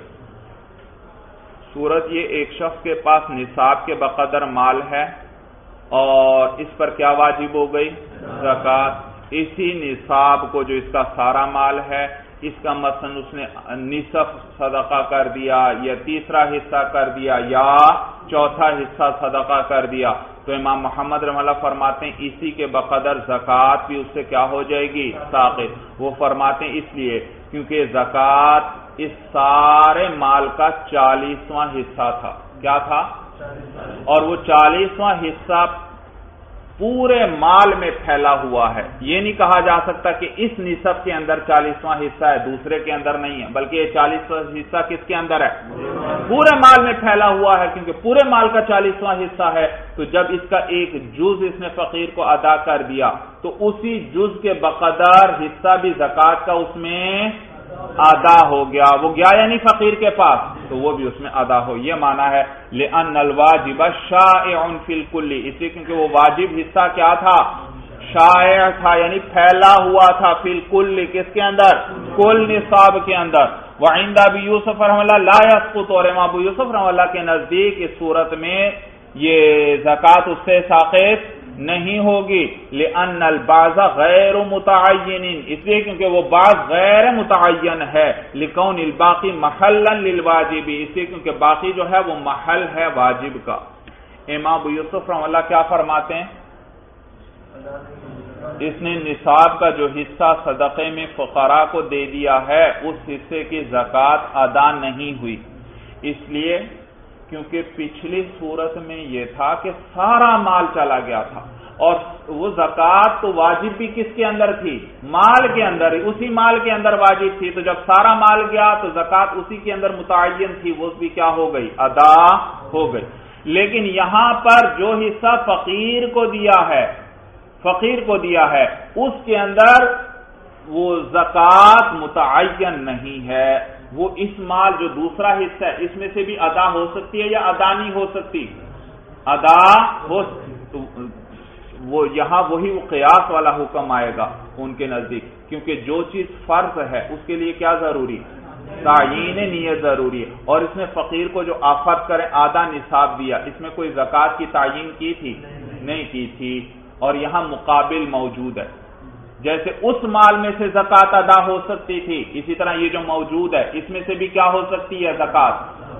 صورت یہ ایک شخص کے پاس نصاب کے بقدر مال ہے اور اس پر کیا واجب ہو گئی، زکوٰۃ. اسی نصاب کو جو اس کا سارا مال ہے، اس کا مثلا اس نے نصف صدقہ کر دیا یا تیسرا حصہ کر دیا یا چوتھا حصہ صدقہ کر دیا، تو امام محمد رحمہ اللہ فرماتے ہیں اسی کے بقدر زکوٰۃ بھی اس سے کیا ہو جائے گی، ساقط. وہ فرماتے ہیں اس لیے کیونکہ زکوٰۃ اس سارے مال کا 40واں حصہ تھا. کیا تھا؟ اور وہ 40واں حصہ پورے مال میں پھیلا ہوا ہے. یہ نہیں کہا جا سکتا کہ اس نصف کے اندر 40واں حصہ ہے، دوسرے کے اندر نہیں ہے، بلکہ یہ 40واں حصہ کس کے اندر ہے، پورے مال میں پھیلا ہوا ہے. کیونکہ پورے مال کا 40واں حصہ ہے تو جب اس کا ایک جز اس نے فقیر کو ادا کر دیا تو اسی جز کے بقدر حصہ بھی زکوٰۃ کا اس میں ادا ہو گیا. وہ گیا یعنی فقیر کے پاس تو وہ بھی اس میں ادا ہو. یہ معنی ہے لِأَنَّ الْوَاجِبَ شَائِعٌ فِي الْكُلِّ، اس لیے کیونکہ وہ واجب حصہ کیا تھا، شائع تھا، یعنی پھیلا ہوا تھا، فی الکل، کس کے اندر، کل نصاب کے اندر. وعند ابی یوسف رحمہ اللہ لا یسقط، اور امام ابو یوسف رحمہ اللہ کے نزدیک اس صورت میں یہ زکوٰۃ اس سے ساقط نہیں ہوگی لأن البعض غیر متعین، اس لیے کیونکہ وہ بعض غیر متعین ہے، لکون الباقی محلا للواجب، اس لیے کیونکہ باقی جو ہے وہ محل ہے واجب کا۔ امام ابو یوسف رحمہ اللہ کیا فرماتے ہیں؟ اس نے نصاب کا جو حصہ صدقے میں فقراء کو دے دیا ہے اس حصے کی زکوٰۃ ادا نہیں ہوئی، اس لیے کیونکہ پچھلی صورت میں یہ تھا کہ سارا مال چلا گیا تھا، اور وہ زکوٰۃ تو واجب بھی کس کے اندر تھی؟ مال کے اندر، اسی مال کے اندر واجب تھی، تو جب سارا مال گیا تو زکوٰۃ اسی کے اندر متعین تھی، وہ بھی کیا ہو گئی؟ ادا ہو گئی۔ لیکن یہاں پر جو حصہ فقیر کو دیا ہے اس کے اندر وہ زکوٰۃ متعین نہیں ہے، وہ اس مال جو دوسرا حصہ ہے اس میں سے بھی ادا ہو سکتی ہے یا ادا نہیں ہو سکتی؟ ادا ہو، تو وہ یہاں وہی وہ قیاس والا حکم آئے گا ان کے نزدیک، کیونکہ جو چیز فرض ہے اس کے لیے کیا ضروری؟ تعیین نیت ضروری ہے، اور اس میں فقیر کو جو آفت کرے آدھا نصاب دیا، اس میں کوئی زکوٰۃ کی تعیین کی تھی؟ نہیں کی تھی، اور یہاں مقابل موجود ہے، جیسے اس مال میں سے زکوٰۃ ادا ہو سکتی تھی، اسی طرح یہ جو موجود ہے اس میں سے بھی کیا ہو سکتی ہے؟ زکوٰۃ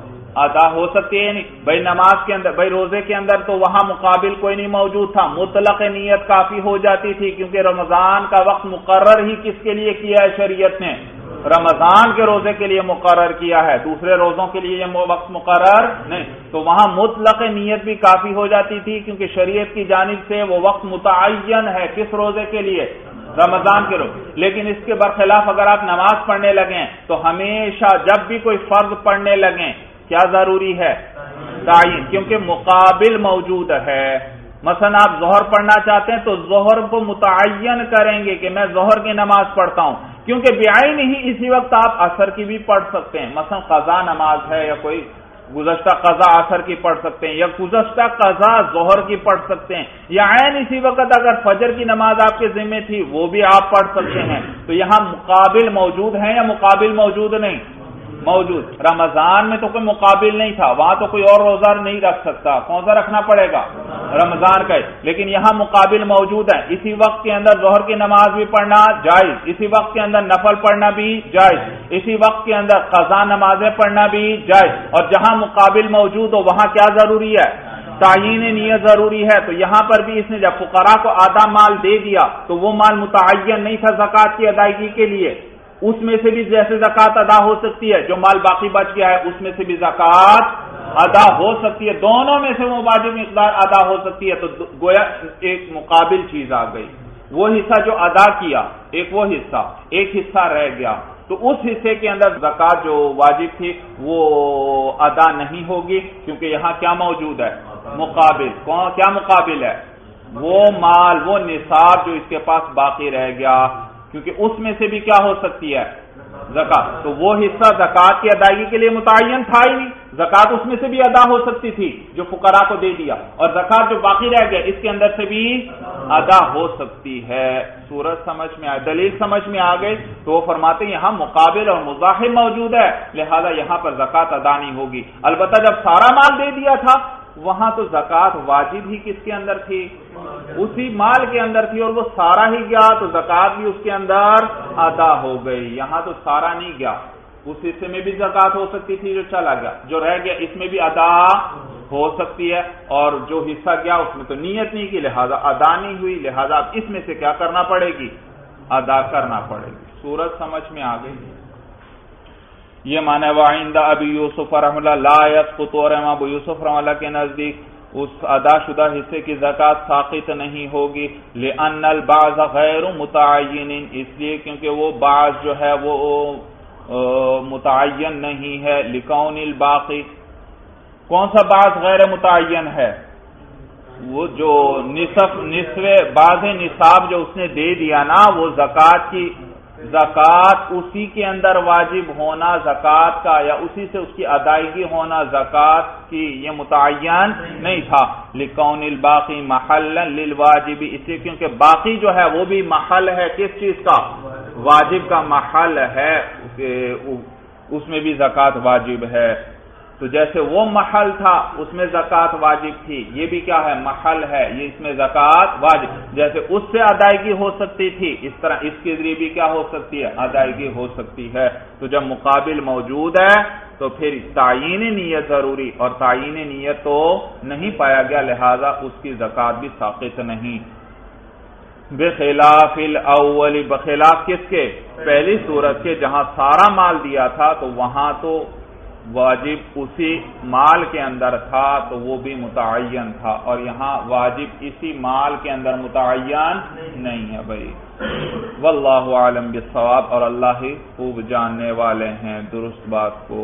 ادا ہو سکتی ہے۔ نہیں بھائی نماز کے اندر، بھائی روزے کے اندر تو وہاں مقابل کوئی نہیں موجود تھا، مطلق نیت کافی ہو جاتی تھی، کیونکہ رمضان کا وقت مقرر ہی کس کے لیے کیا ہے شریعت نے؟ رمضان کے روزے کے لیے مقرر کیا ہے، دوسرے روزوں کے لیے یہ وقت مقرر نہیں، تو وہاں مطلق نیت بھی کافی ہو جاتی تھی، کیونکہ شریعت کی جانب سے وہ وقت متعین ہے کس روزے کے لیے؟ رمضان کے روزے۔ لیکن اس کے برخلاف اگر آپ نماز پڑھنے لگیں تو ہمیشہ جب بھی کوئی فرض پڑھنے لگیں کیا ضروری ہے؟ تعین، کیونکہ مقابل موجود ہے۔ مثلا آپ ظہر پڑھنا چاہتے ہیں تو ظہر کو متعین کریں گے کہ میں ظہر کی نماز پڑھتا ہوں، کیونکہ بعین ہی اسی وقت آپ عصر کی بھی پڑھ سکتے ہیں، مثلا قضا نماز ہے یا کوئی گزشتہ قضا عصر کی پڑھ سکتے ہیں، یا گزشتہ قضا ظہر کی پڑھ سکتے ہیں، یا عین اسی وقت اگر فجر کی نماز آپ کے ذمہ تھی وہ بھی آپ پڑھ سکتے ہیں۔ تو یہاں مقابل موجود ہیں یا مقابل موجود نہیں؟ موجود۔ رمضان میں تو کوئی مقابل نہیں تھا، وہاں تو کوئی اور روزہ نہیں رکھ سکتا، کون سا رکھنا پڑے گا؟ رمضان کا، لیکن یہاں مقابل موجود ہے، اسی وقت کے اندر ظہر کی نماز بھی پڑھنا جائز، اسی وقت کے اندر نفل پڑھنا بھی جائز، اسی وقت کے اندر قضا نمازیں پڑھنا بھی جائز، اور جہاں مقابل موجود ہو وہاں کیا ضروری ہے؟ تعیین نیت ضروری ہے۔ تو یہاں پر بھی اس نے جب فقراء کو آدھا مال دے دیا تو وہ مال متعین نہیں تھا زکوٰۃ کی ادائیگی کے لیے، اس میں سے بھی جیسے زکوٰۃ ادا ہو سکتی ہے، جو مال باقی بچ گیا ہے اس میں سے بھی زکوٰۃ ادا ہو سکتی ہے، دونوں میں سے وہ واجب مقدار ادا ہو سکتی ہے، تو گویا ایک مقابل چیز آ گئی۔ وہ حصہ جو ادا کیا ایک وہ حصہ، ایک حصہ رہ گیا، تو اس حصے کے اندر زکوٰۃ جو واجب تھی وہ ادا نہیں ہوگی، کیونکہ یہاں کیا موجود ہے؟ مقابل۔ کیا مقابل ہے؟ وہ مال، وہ نصاب جو اس کے پاس باقی رہ گیا، کیونکہ اس میں سے بھی کیا ہو سکتی ہے؟ زکوٰۃ۔ تو وہ حصہ زکوٰۃ کی ادائیگی کے لیے متعین تھا ہی نہیں، زکوٰۃ اس میں سے بھی ادا ہو سکتی تھی جو فقراء کو دے دیا، اور زکوٰۃ جو باقی رہ گیا اس کے اندر سے بھی ادا ہو سکتی ہے۔ صورت سمجھ میں آئے، دلیل سمجھ میں آ گئی؟ تو وہ فرماتے ہیں یہاں مقابل اور مزاحم موجود ہے، لہذا یہاں پر زکوٰۃ ادا نہیں ہوگی۔ البتہ جب سارا مال دے دیا تھا وہاں تو زکوٰۃ واجب ہی کس کے اندر تھی؟ اسی مال کے اندر تھی، اور وہ سارا ہی گیا تو زکوٰۃ بھی اس کے اندر ادا ہو گئی۔ یہاں تو سارا نہیں گیا، اس حصے میں بھی زکوٰۃ ہو سکتی تھی جو چلا گیا، جو رہ گیا اس میں بھی ادا ہو سکتی ہے، اور جو حصہ گیا اس میں تو نیت نہیں کی لہذا ادا نہیں ہوئی، لہذا اب اس میں سے کیا کرنا پڑے گی؟ ادا کرنا پڑے گی۔ صورت سمجھ میں آ گئی؟ یہ معنی وعند ابی یوسف رحمہ اللہ لا یسقط، اور امام ابو یوسف رحمہ اللہ کے نزدیک اس ادا شدہ حصے کی زکوٰۃ ساقط نہیں ہوگی، لأن البعض غیر متعین، اس لیے کیونکہ وہ بعض جو ہے وہ متعین نہیں ہے، لکون الباقی، کون سا بعض غیر متعین ہے؟ وہ جو نصف بعض نصاب جو اس نے دے دیا نا، وہ زکوٰۃ اسی کے اندر واجب ہونا زکوٰۃ کا، یا اسی سے اس کی ادائیگی ہونا زکوٰۃ کی، یہ متعین نہیں تھا، لکون الباقی محلا للواجب، اس لیے کیونکہ باقی جو ہے وہ بھی محل ہے کس چیز کا؟ واجب کا محل ہے، اس میں بھی زکوٰۃ واجب ہے۔ تو جیسے وہ محل تھا اس میں زکوٰۃ واجب تھی، یہ بھی کیا ہے؟ محل ہے، یہ اس میں زکوٰۃ واجب، جیسے اس سے ادائیگی ہو سکتی تھی اس طرح اس کے ذریعے بھی کیا ہو سکتی ہے؟ ادائیگی ہو سکتی ہے۔ تو جب مقابل موجود ہے تو پھر تعیین نیت ضروری، اور تعیین نیت تو نہیں پایا گیا، لہذا اس کی زکوٰۃ بھی ساقط نہیں۔ بخلاف الاول، بخلاف کس کے؟ پہلی صورت کے، جہاں سارا مال دیا تھا تو وہاں تو واجب اسی مال کے اندر تھا تو وہ بھی متعین تھا، اور یہاں واجب اسی مال کے اندر متعین نہیں ہے بھائی۔ واللہ عالم بالصواب، اور اللہ ہی خوب جاننے والے ہیں درست بات کو۔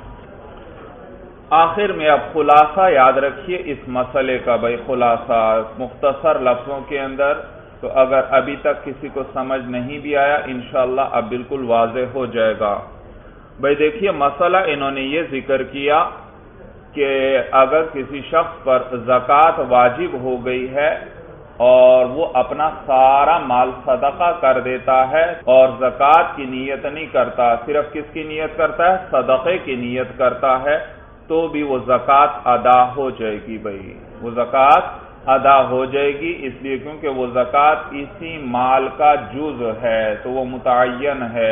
آخر میں اب خلاصہ یاد رکھیے اس مسئلے کا بھائی، خلاصہ مختصر لفظوں کے اندر، تو اگر ابھی تک کسی کو سمجھ نہیں بھی آیا انشاءاللہ اب بالکل واضح ہو جائے گا۔ بھائی دیکھیے مسئلہ انہوں نے یہ ذکر کیا کہ اگر کسی شخص پر زکوٰۃ واجب ہو گئی ہے اور وہ اپنا سارا مال صدقہ کر دیتا ہے اور زکوٰۃ کی نیت نہیں کرتا، صرف کس کی نیت کرتا ہے؟ صدقے کی نیت کرتا ہے، تو بھی وہ زکوٰۃ ادا ہو جائے گی بھائی، وہ زکوٰۃ ادا ہو جائے گی، اس لیے کیونکہ وہ زکوٰۃ اسی مال کا جز ہے تو وہ متعین ہے۔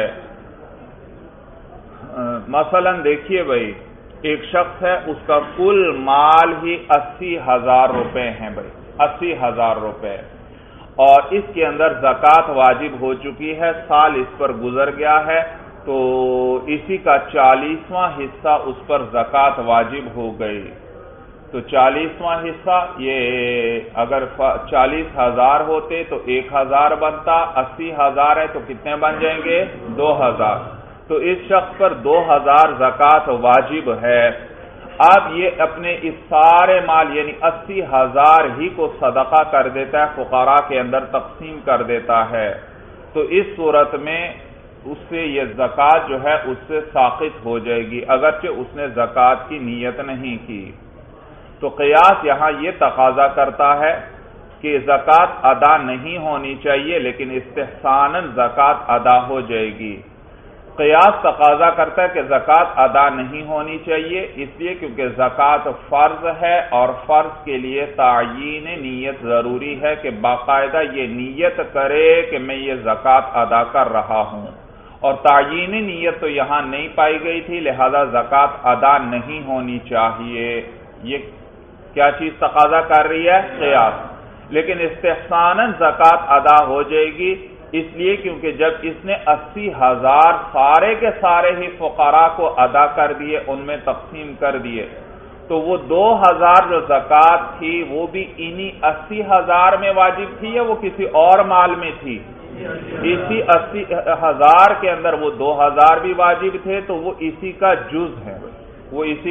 مثلا دیکھیے بھائی، ایک شخص ہے اس کا کل مال ہی 80,000 روپے ہیں بھائی، 80,000 روپے، اور اس کے اندر زکوٰۃ واجب ہو چکی ہے، سال اس پر گزر گیا ہے، تو اسی کا 40واں حصہ اس پر زکوٰۃ واجب ہو گئی۔ تو 40واں حصہ، یہ اگر 40,000 ہوتے تو 1,000 بنتا، 80,000 ہے تو کتنے بن جائیں گے؟ 2,000۔ تو اس شخص پر 2,000 زکوٰۃ واجب ہے۔ اب یہ اپنے اس سارے مال یعنی 80,000 ہی کو صدقہ کر دیتا ہے، فقراء کے اندر تقسیم کر دیتا ہے، تو اس صورت میں اس سے یہ زکوٰۃ جو ہے اس سے ساقط ہو جائے گی، اگرچہ اس نے زکوٰۃ کی نیت نہیں کی۔ تو قیاس یہاں یہ تقاضا کرتا ہے کہ زکوٰۃ ادا نہیں ہونی چاہیے لیکن استحساناً زکوٰۃ ادا ہو جائے گی۔ قیاس تقاضا کرتا ہے کہ زکوٰۃ ادا نہیں ہونی چاہیے، اس لیے کیونکہ زکوٰۃ فرض ہے اور فرض کے لیے تعیین نیت ضروری ہے کہ باقاعدہ یہ نیت کرے کہ میں یہ زکوٰۃ ادا کر رہا ہوں، اور تعیین نیت تو یہاں نہیں پائی گئی تھی، لہذا زکوٰۃ ادا نہیں ہونی چاہیے۔ یہ کیا چیز تقاضا کر رہی ہے؟ قیاس۔ لیکن استحساناً زکوٰۃ ادا ہو جائے گی، اس لیے کیونکہ جب اس نے 80,000 سارے کے سارے ہی فقراء کو ادا کر دیے، ان میں تقسیم کر دیے، تو وہ 2,000 جو زکوٰۃ تھی وہ بھی انہی 80,000 میں واجب تھی یا وہ کسی اور مال میں تھی؟ اسی 80,000 کے اندر وہ 2,000 بھی واجب تھے، تو وہ اسی کا جز ہے، وہ اسی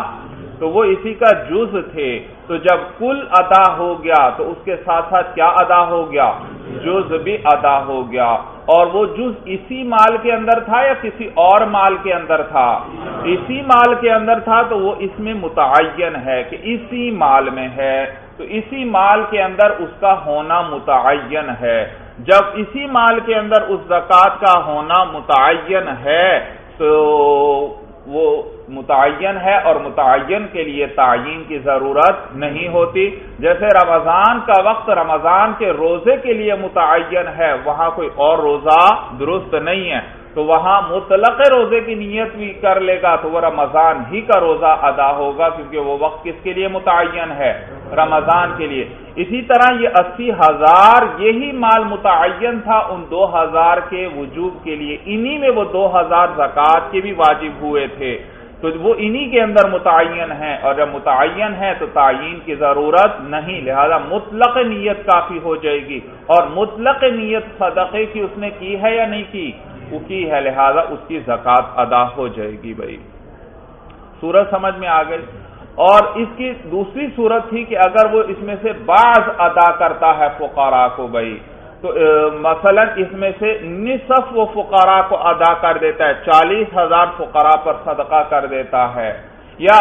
کا جز تھے۔ تو جب کل ادا ہو گیا تو اس کے ساتھ ساتھ کیا ادا ہو گیا؟ جز بھی ادا ہو گیا، اور وہ جز اسی مال کے اندر تھا یا کسی اور مال کے اندر تھا؟ اسی مال کے اندر تھا، تو وہ اس میں متعین ہے کہ اسی مال میں ہے، تو اسی مال کے اندر اس کا ہونا متعین ہے۔ جب اسی مال کے اندر اس زکوٰۃ کا ہونا متعین ہے تو وہ متعین ہے، اور متعین کے لیے تعیین کی ضرورت نہیں ہوتی۔ جیسے رمضان کا وقت رمضان کے روزے کے لیے متعین ہے، وہاں کوئی اور روزہ درست نہیں ہے، تو وہاں مطلق روزے کی نیت بھی کر لے گا تو وہ رمضان ہی کا روزہ ادا ہوگا، کیونکہ وہ وقت کس کے لیے متعین ہے؟ رمضان کے لیے۔ اسی طرح یہ 80,000 یہی مال متعین تھا ان 2,000 کے وجوب کے لیے، انہی میں وہ 2,000 زکوٰۃ کے بھی واجب ہوئے تھے، تو وہ انہی کے اندر متعین ہے، اور جب متعین ہے تو تعیین کی ضرورت نہیں، لہذا مطلق نیت کافی ہو جائے گی، اور مطلق نیت صدقے کی اس نے کی ہے یا نہیں کی؟ وہ کی ہے، لہذا اس کی زکوٰۃ ادا ہو جائے گی بھائی۔ صورت سمجھ میں آ گئی؟ اور اس کی دوسری صورت تھی کہ اگر وہ اس میں سے بعض ادا کرتا ہے فقراء کو بھائی، تو مثلا اس میں سے نصف وہ فقراء کو ادا کر دیتا ہے، 40,000 فقراء پر صدقہ کر دیتا ہے، یا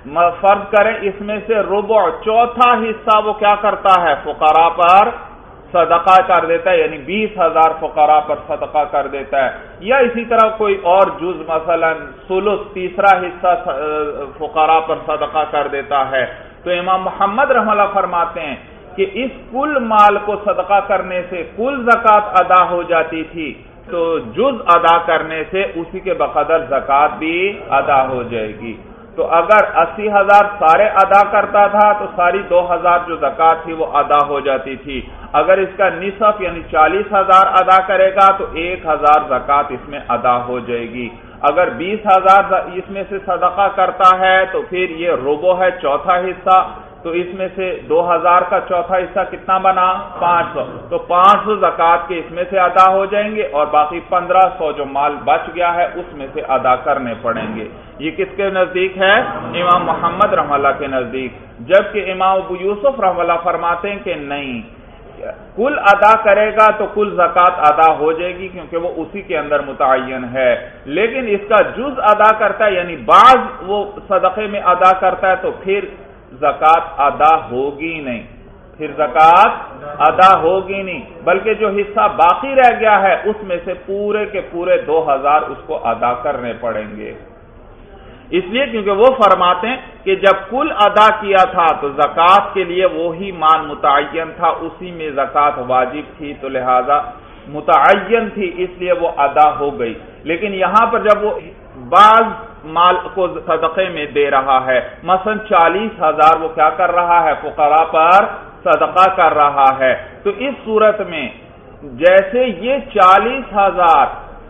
فرض کریں اس میں سے ربع چوتھا حصہ وہ کیا کرتا ہے؟ فقراء پر صدقہ کر دیتا ہے، یعنی 20,000 فقراء پر صدقہ کر دیتا ہے، یا اسی طرح کوئی اور جز مثلا ثلث تیسرا حصہ فقراء پر صدقہ کر دیتا ہے، تو امام محمد رحمہ اللہ فرماتے ہیں کہ اس کل مال کو صدقہ کرنے سے کل زکوٰۃ ادا ہو جاتی تھی، تو جز ادا کرنے سے اسی کے بقدر زکوٰۃ بھی ادا ہو جائے گی۔ تو اگر 80,000 سارے ادا کرتا تھا تو ساری 2,000 جو زکوٰۃ تھی وہ ادا ہو جاتی تھی، اگر اس کا نصف یعنی 40,000 ادا کرے گا تو 1,000 زکوٰۃ اس میں ادا ہو جائے گی، اگر 20,000 اس میں سے صدقہ کرتا ہے تو پھر یہ ربع ہے، چوتھا حصہ، تو اس میں سے 2,000 کا چوتھا حصہ کتنا بنا؟ 500، تو 500 زکوٰۃ کے اس میں سے ادا ہو جائیں گے، اور باقی 1,500 جو مال بچ گیا ہے اس میں سے ادا کرنے پڑیں گے۔ یہ کس کے نزدیک ہے؟ امام محمد رحمہ اللہ کے نزدیک، جبکہ امام ابو یوسف رحمہ اللہ فرماتے ہیں کہ نہیں، کل ادا کرے گا تو کل زکوٰۃ ادا ہو جائے گی کیونکہ وہ اسی کے اندر متعین ہے، لیکن اس کا جز ادا کرتا ہے یعنی بعض وہ صدقے میں ادا کرتا ہے تو پھر زکوٰۃ ادا ہوگی نہیں، پھر زکوٰۃ ادا ہوگی نہیں، بلکہ جو حصہ باقی رہ گیا ہے اس میں سے پورے کے پورے 2,000 اس کو ادا کرنے پڑیں گے، اس لیے کیونکہ وہ فرماتے ہیں کہ جب کل ادا کیا تھا تو زکوٰۃ کے لیے وہی مال متعین تھا، اسی میں زکوٰۃ واجب تھی، تو لہذا متعین تھی اس لیے وہ ادا ہو گئی، لیکن یہاں پر جب وہ بعض مال کو صدقے میں دے رہا ہے، مثلا 40,000 وہ کیا کر رہا ہے؟ فقراء پر صدقہ کر رہا ہے، تو اس صورت میں جیسے یہ 40,000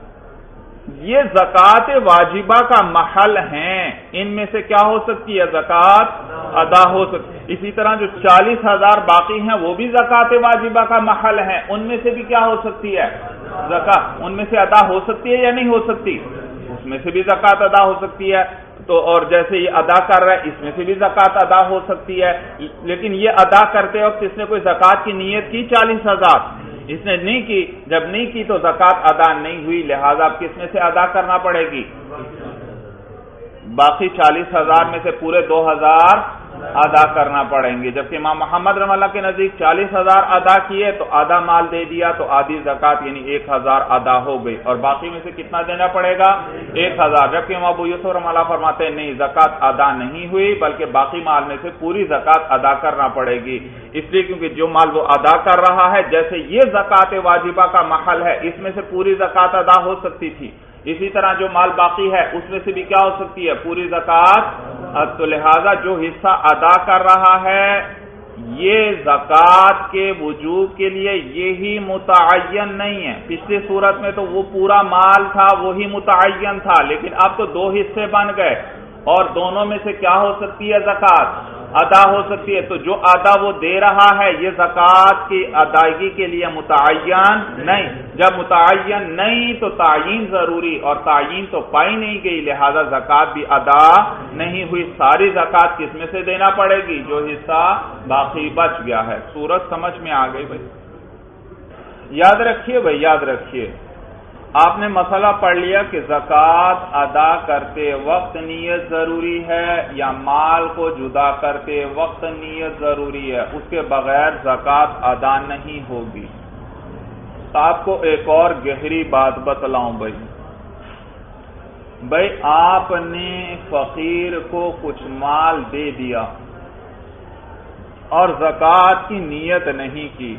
یہ زکوٰۃ واجبہ کا محل ہیں، ان میں سے کیا ہو سکتی ہے؟ زکوٰۃ ادا ہو سکتی، اسی طرح جو 40,000 باقی ہیں وہ بھی زکوٰۃ واجبہ کا محل ہیں، ان میں سے بھی کیا ہو سکتی ہے؟ زکوٰۃ، ان میں سے ادا ہو سکتی ہے یا نہیں ہو سکتی؟ اس میں سے بھی زکوٰۃ ادا ہو سکتی ہے، تو اور جیسے یہ ادا کر رہا ہے اس میں سے بھی زکوٰۃ ادا ہو سکتی ہے، لیکن یہ ادا کرتے وقت اس نے کوئی زکوٰۃ کی نیت کی 40,000 اس نے نہیں کی، جب نہیں کی تو زکوٰۃ ادا نہیں ہوئی، لہذا اب کس میں سے ادا کرنا پڑے گی؟ باقی 40,000 میں سے پورے 2,000 ادا کرنا پڑیں گے، جبکہ امام محمد رحمہ اللہ کے نزدیک 40,000 ادا کیے تو آدھا مال دے دیا تو آدھی زکوٰۃ یعنی 1,000 ادا ہو گئی، اور باقی میں سے کتنا دینا پڑے گا؟ 1,000، جبکہ امام ابو یوسف رحمہ اللہ فرماتے ہیں نہیں، زکوٰۃ ادا نہیں ہوئی بلکہ باقی مال میں سے پوری زکوٰۃ ادا کرنا پڑے گی، اس لیے کیونکہ جو مال وہ ادا کر رہا ہے جیسے یہ زکوٰۃ واجبہ کا محل ہے اس میں سے پوری زکوٰۃ ادا ہو سکتی تھی، اسی طرح جو مال باقی ہے اس میں سے بھی کیا ہو سکتی ہے؟ پوری زکوٰۃ، تو لہذا جو حصہ ادا کر رہا ہے یہ زکوٰۃ کے وجوب کے لیے یہی متعین نہیں ہے، پچھلی صورت میں تو وہ پورا مال تھا وہی متعین تھا، لیکن اب تو دو حصے بن گئے اور دونوں میں سے کیا ہو سکتی ہے؟ زکوٰۃ ادا ہو سکتی ہے، تو جو ادا وہ دے رہا ہے یہ زکوٰۃ کی ادائیگی کے لیے متعین نہیں، جب متعین نہیں تو تعیین ضروری، اور تعیین تو پائی نہیں گئی لہذا زکوٰۃ بھی ادا نہیں ہوئی، ساری زکوٰۃ کس میں سے دینا پڑے گی؟ جو حصہ باقی بچ گیا ہے۔ صورت سمجھ میں آ گئی بھائی؟ یاد رکھیے بھائی، یاد رکھیے، آپ نے مسئلہ پڑھ لیا کہ زکوٰۃ ادا کرتے وقت نیت ضروری ہے یا مال کو جدا کرتے وقت نیت ضروری ہے، اس کے بغیر زکوٰۃ ادا نہیں ہوگی۔ تو آپ کو ایک اور گہری بات بتلاؤں بھائی آپ نے فقیر کو کچھ مال دے دیا اور زکوٰۃ کی نیت نہیں کی،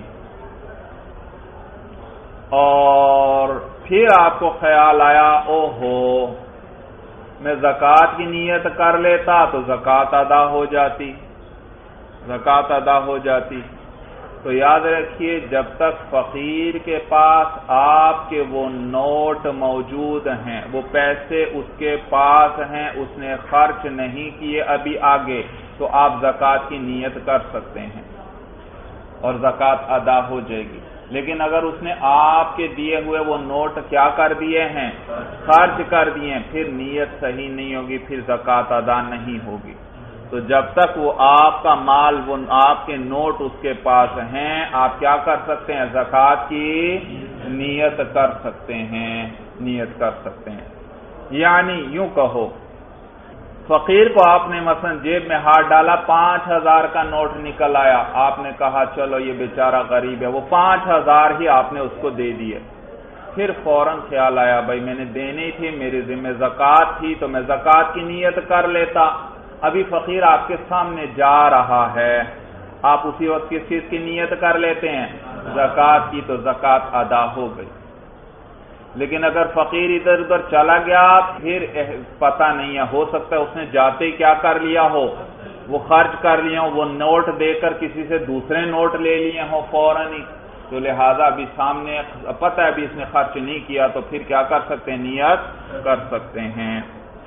اور پھر آپ کو خیال آیا اوہو میں زکوٰۃ کی نیت کر لیتا تو زکوٰۃ ادا ہو جاتی، زکوٰۃ ادا ہو جاتی، تو یاد رکھیے جب تک فقیر کے پاس آپ کے وہ نوٹ موجود ہیں، وہ پیسے اس کے پاس ہیں، اس نے خرچ نہیں کیے ابھی آگے، تو آپ زکوٰۃ کی نیت کر سکتے ہیں اور زکوٰۃ ادا ہو جائے گی، لیکن اگر اس نے آپ کے دیے ہوئے وہ نوٹ کیا کر دیے ہیں؟ خرچ کر دیے ہیں، پھر نیت صحیح نہیں ہوگی، پھر زکوٰۃ ادا نہیں ہوگی۔ تو جب تک وہ آپ کا مال، وہ آپ کے نوٹ اس کے پاس ہیں، آپ کیا کر سکتے ہیں؟ زکوٰۃ کی نیت کر سکتے ہیں، نیت کر سکتے ہیں۔ یعنی یوں کہو فقیر کو آپ نے مثلا جیب میں ہاتھ ڈالا، 5000 کا نوٹ نکل آیا، آپ نے کہا چلو یہ بیچارہ غریب ہے، وہ 5000 ہی آپ نے اس کو دے دیے۔ پھر فوراً خیال آیا بھائی میں نے دینی تھی، میری ذمہ زکوٰۃ تھی تو میں زکوٰۃ کی نیت کر لیتا۔ ابھی فقیر آپ کے سامنے جا رہا ہے، آپ اسی وقت کس چیز کی نیت کر لیتے ہیں؟ زکوٰۃ کی، تو زکوٰۃ ادا ہو گئی۔ لیکن اگر فقیر ادھر ادھر چلا گیا پھر پتہ نہیں ہے، ہو سکتا ہے اس نے جاتے ہی کیا کر لیا ہو، وہ خرچ کر لیا ہو، وہ نوٹ دے کر کسی سے دوسرے نوٹ لے لیے ہوں فوراً ہی، تو لہٰذا ابھی سامنے پتہ ہے ابھی اس نے خرچ نہیں کیا، تو پھر کیا کر سکتے ہیں؟ نیت کر سکتے ہیں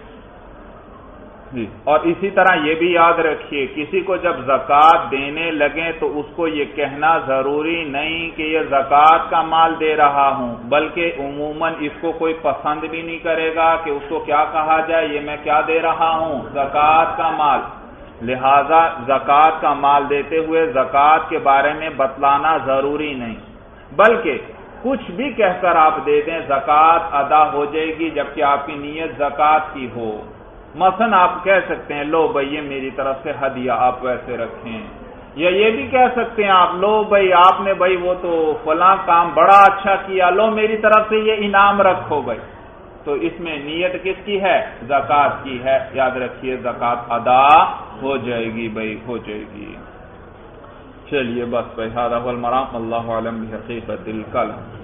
جی۔ اور اسی طرح یہ بھی یاد رکھیے کسی کو جب زکوٰۃ دینے لگیں تو اس کو یہ کہنا ضروری نہیں کہ یہ زکوٰۃ کا مال دے رہا ہوں، بلکہ عموماً اس کو کوئی پسند بھی نہیں کرے گا کہ اس کو کیا کہا جائے، یہ میں کیا دے رہا ہوں؟ زکوٰۃ کا مال۔ لہذا زکوٰۃ کا مال دیتے ہوئے زکوٰۃ کے بارے میں بتلانا ضروری نہیں، بلکہ کچھ بھی کہہ کر آپ دے دیں زکوٰۃ ادا ہو جائے گی جبکہ آپ کی نیت زکوٰۃ کی ہو۔ مثلا آپ کہہ سکتے ہیں لو بھائی یہ میری طرف سے ہدیہ آپ ویسے رکھیں، یا یہ بھی کہہ سکتے ہیں آپ لو بھائی آپ نے بھائی وہ تو فلاں کام بڑا اچھا کیا، لو میری طرف سے یہ انعام رکھو بھائی، تو اس میں نیت کس کی ہے؟ زکوٰۃ کی ہے۔ یاد رکھیے زکوٰۃ ادا ہو جائے گی بھائی، ہو جائے گی۔ چلیے بس بھائی، ھذا ھو المرام، اللہ اعلم بحقیقت الکلام۔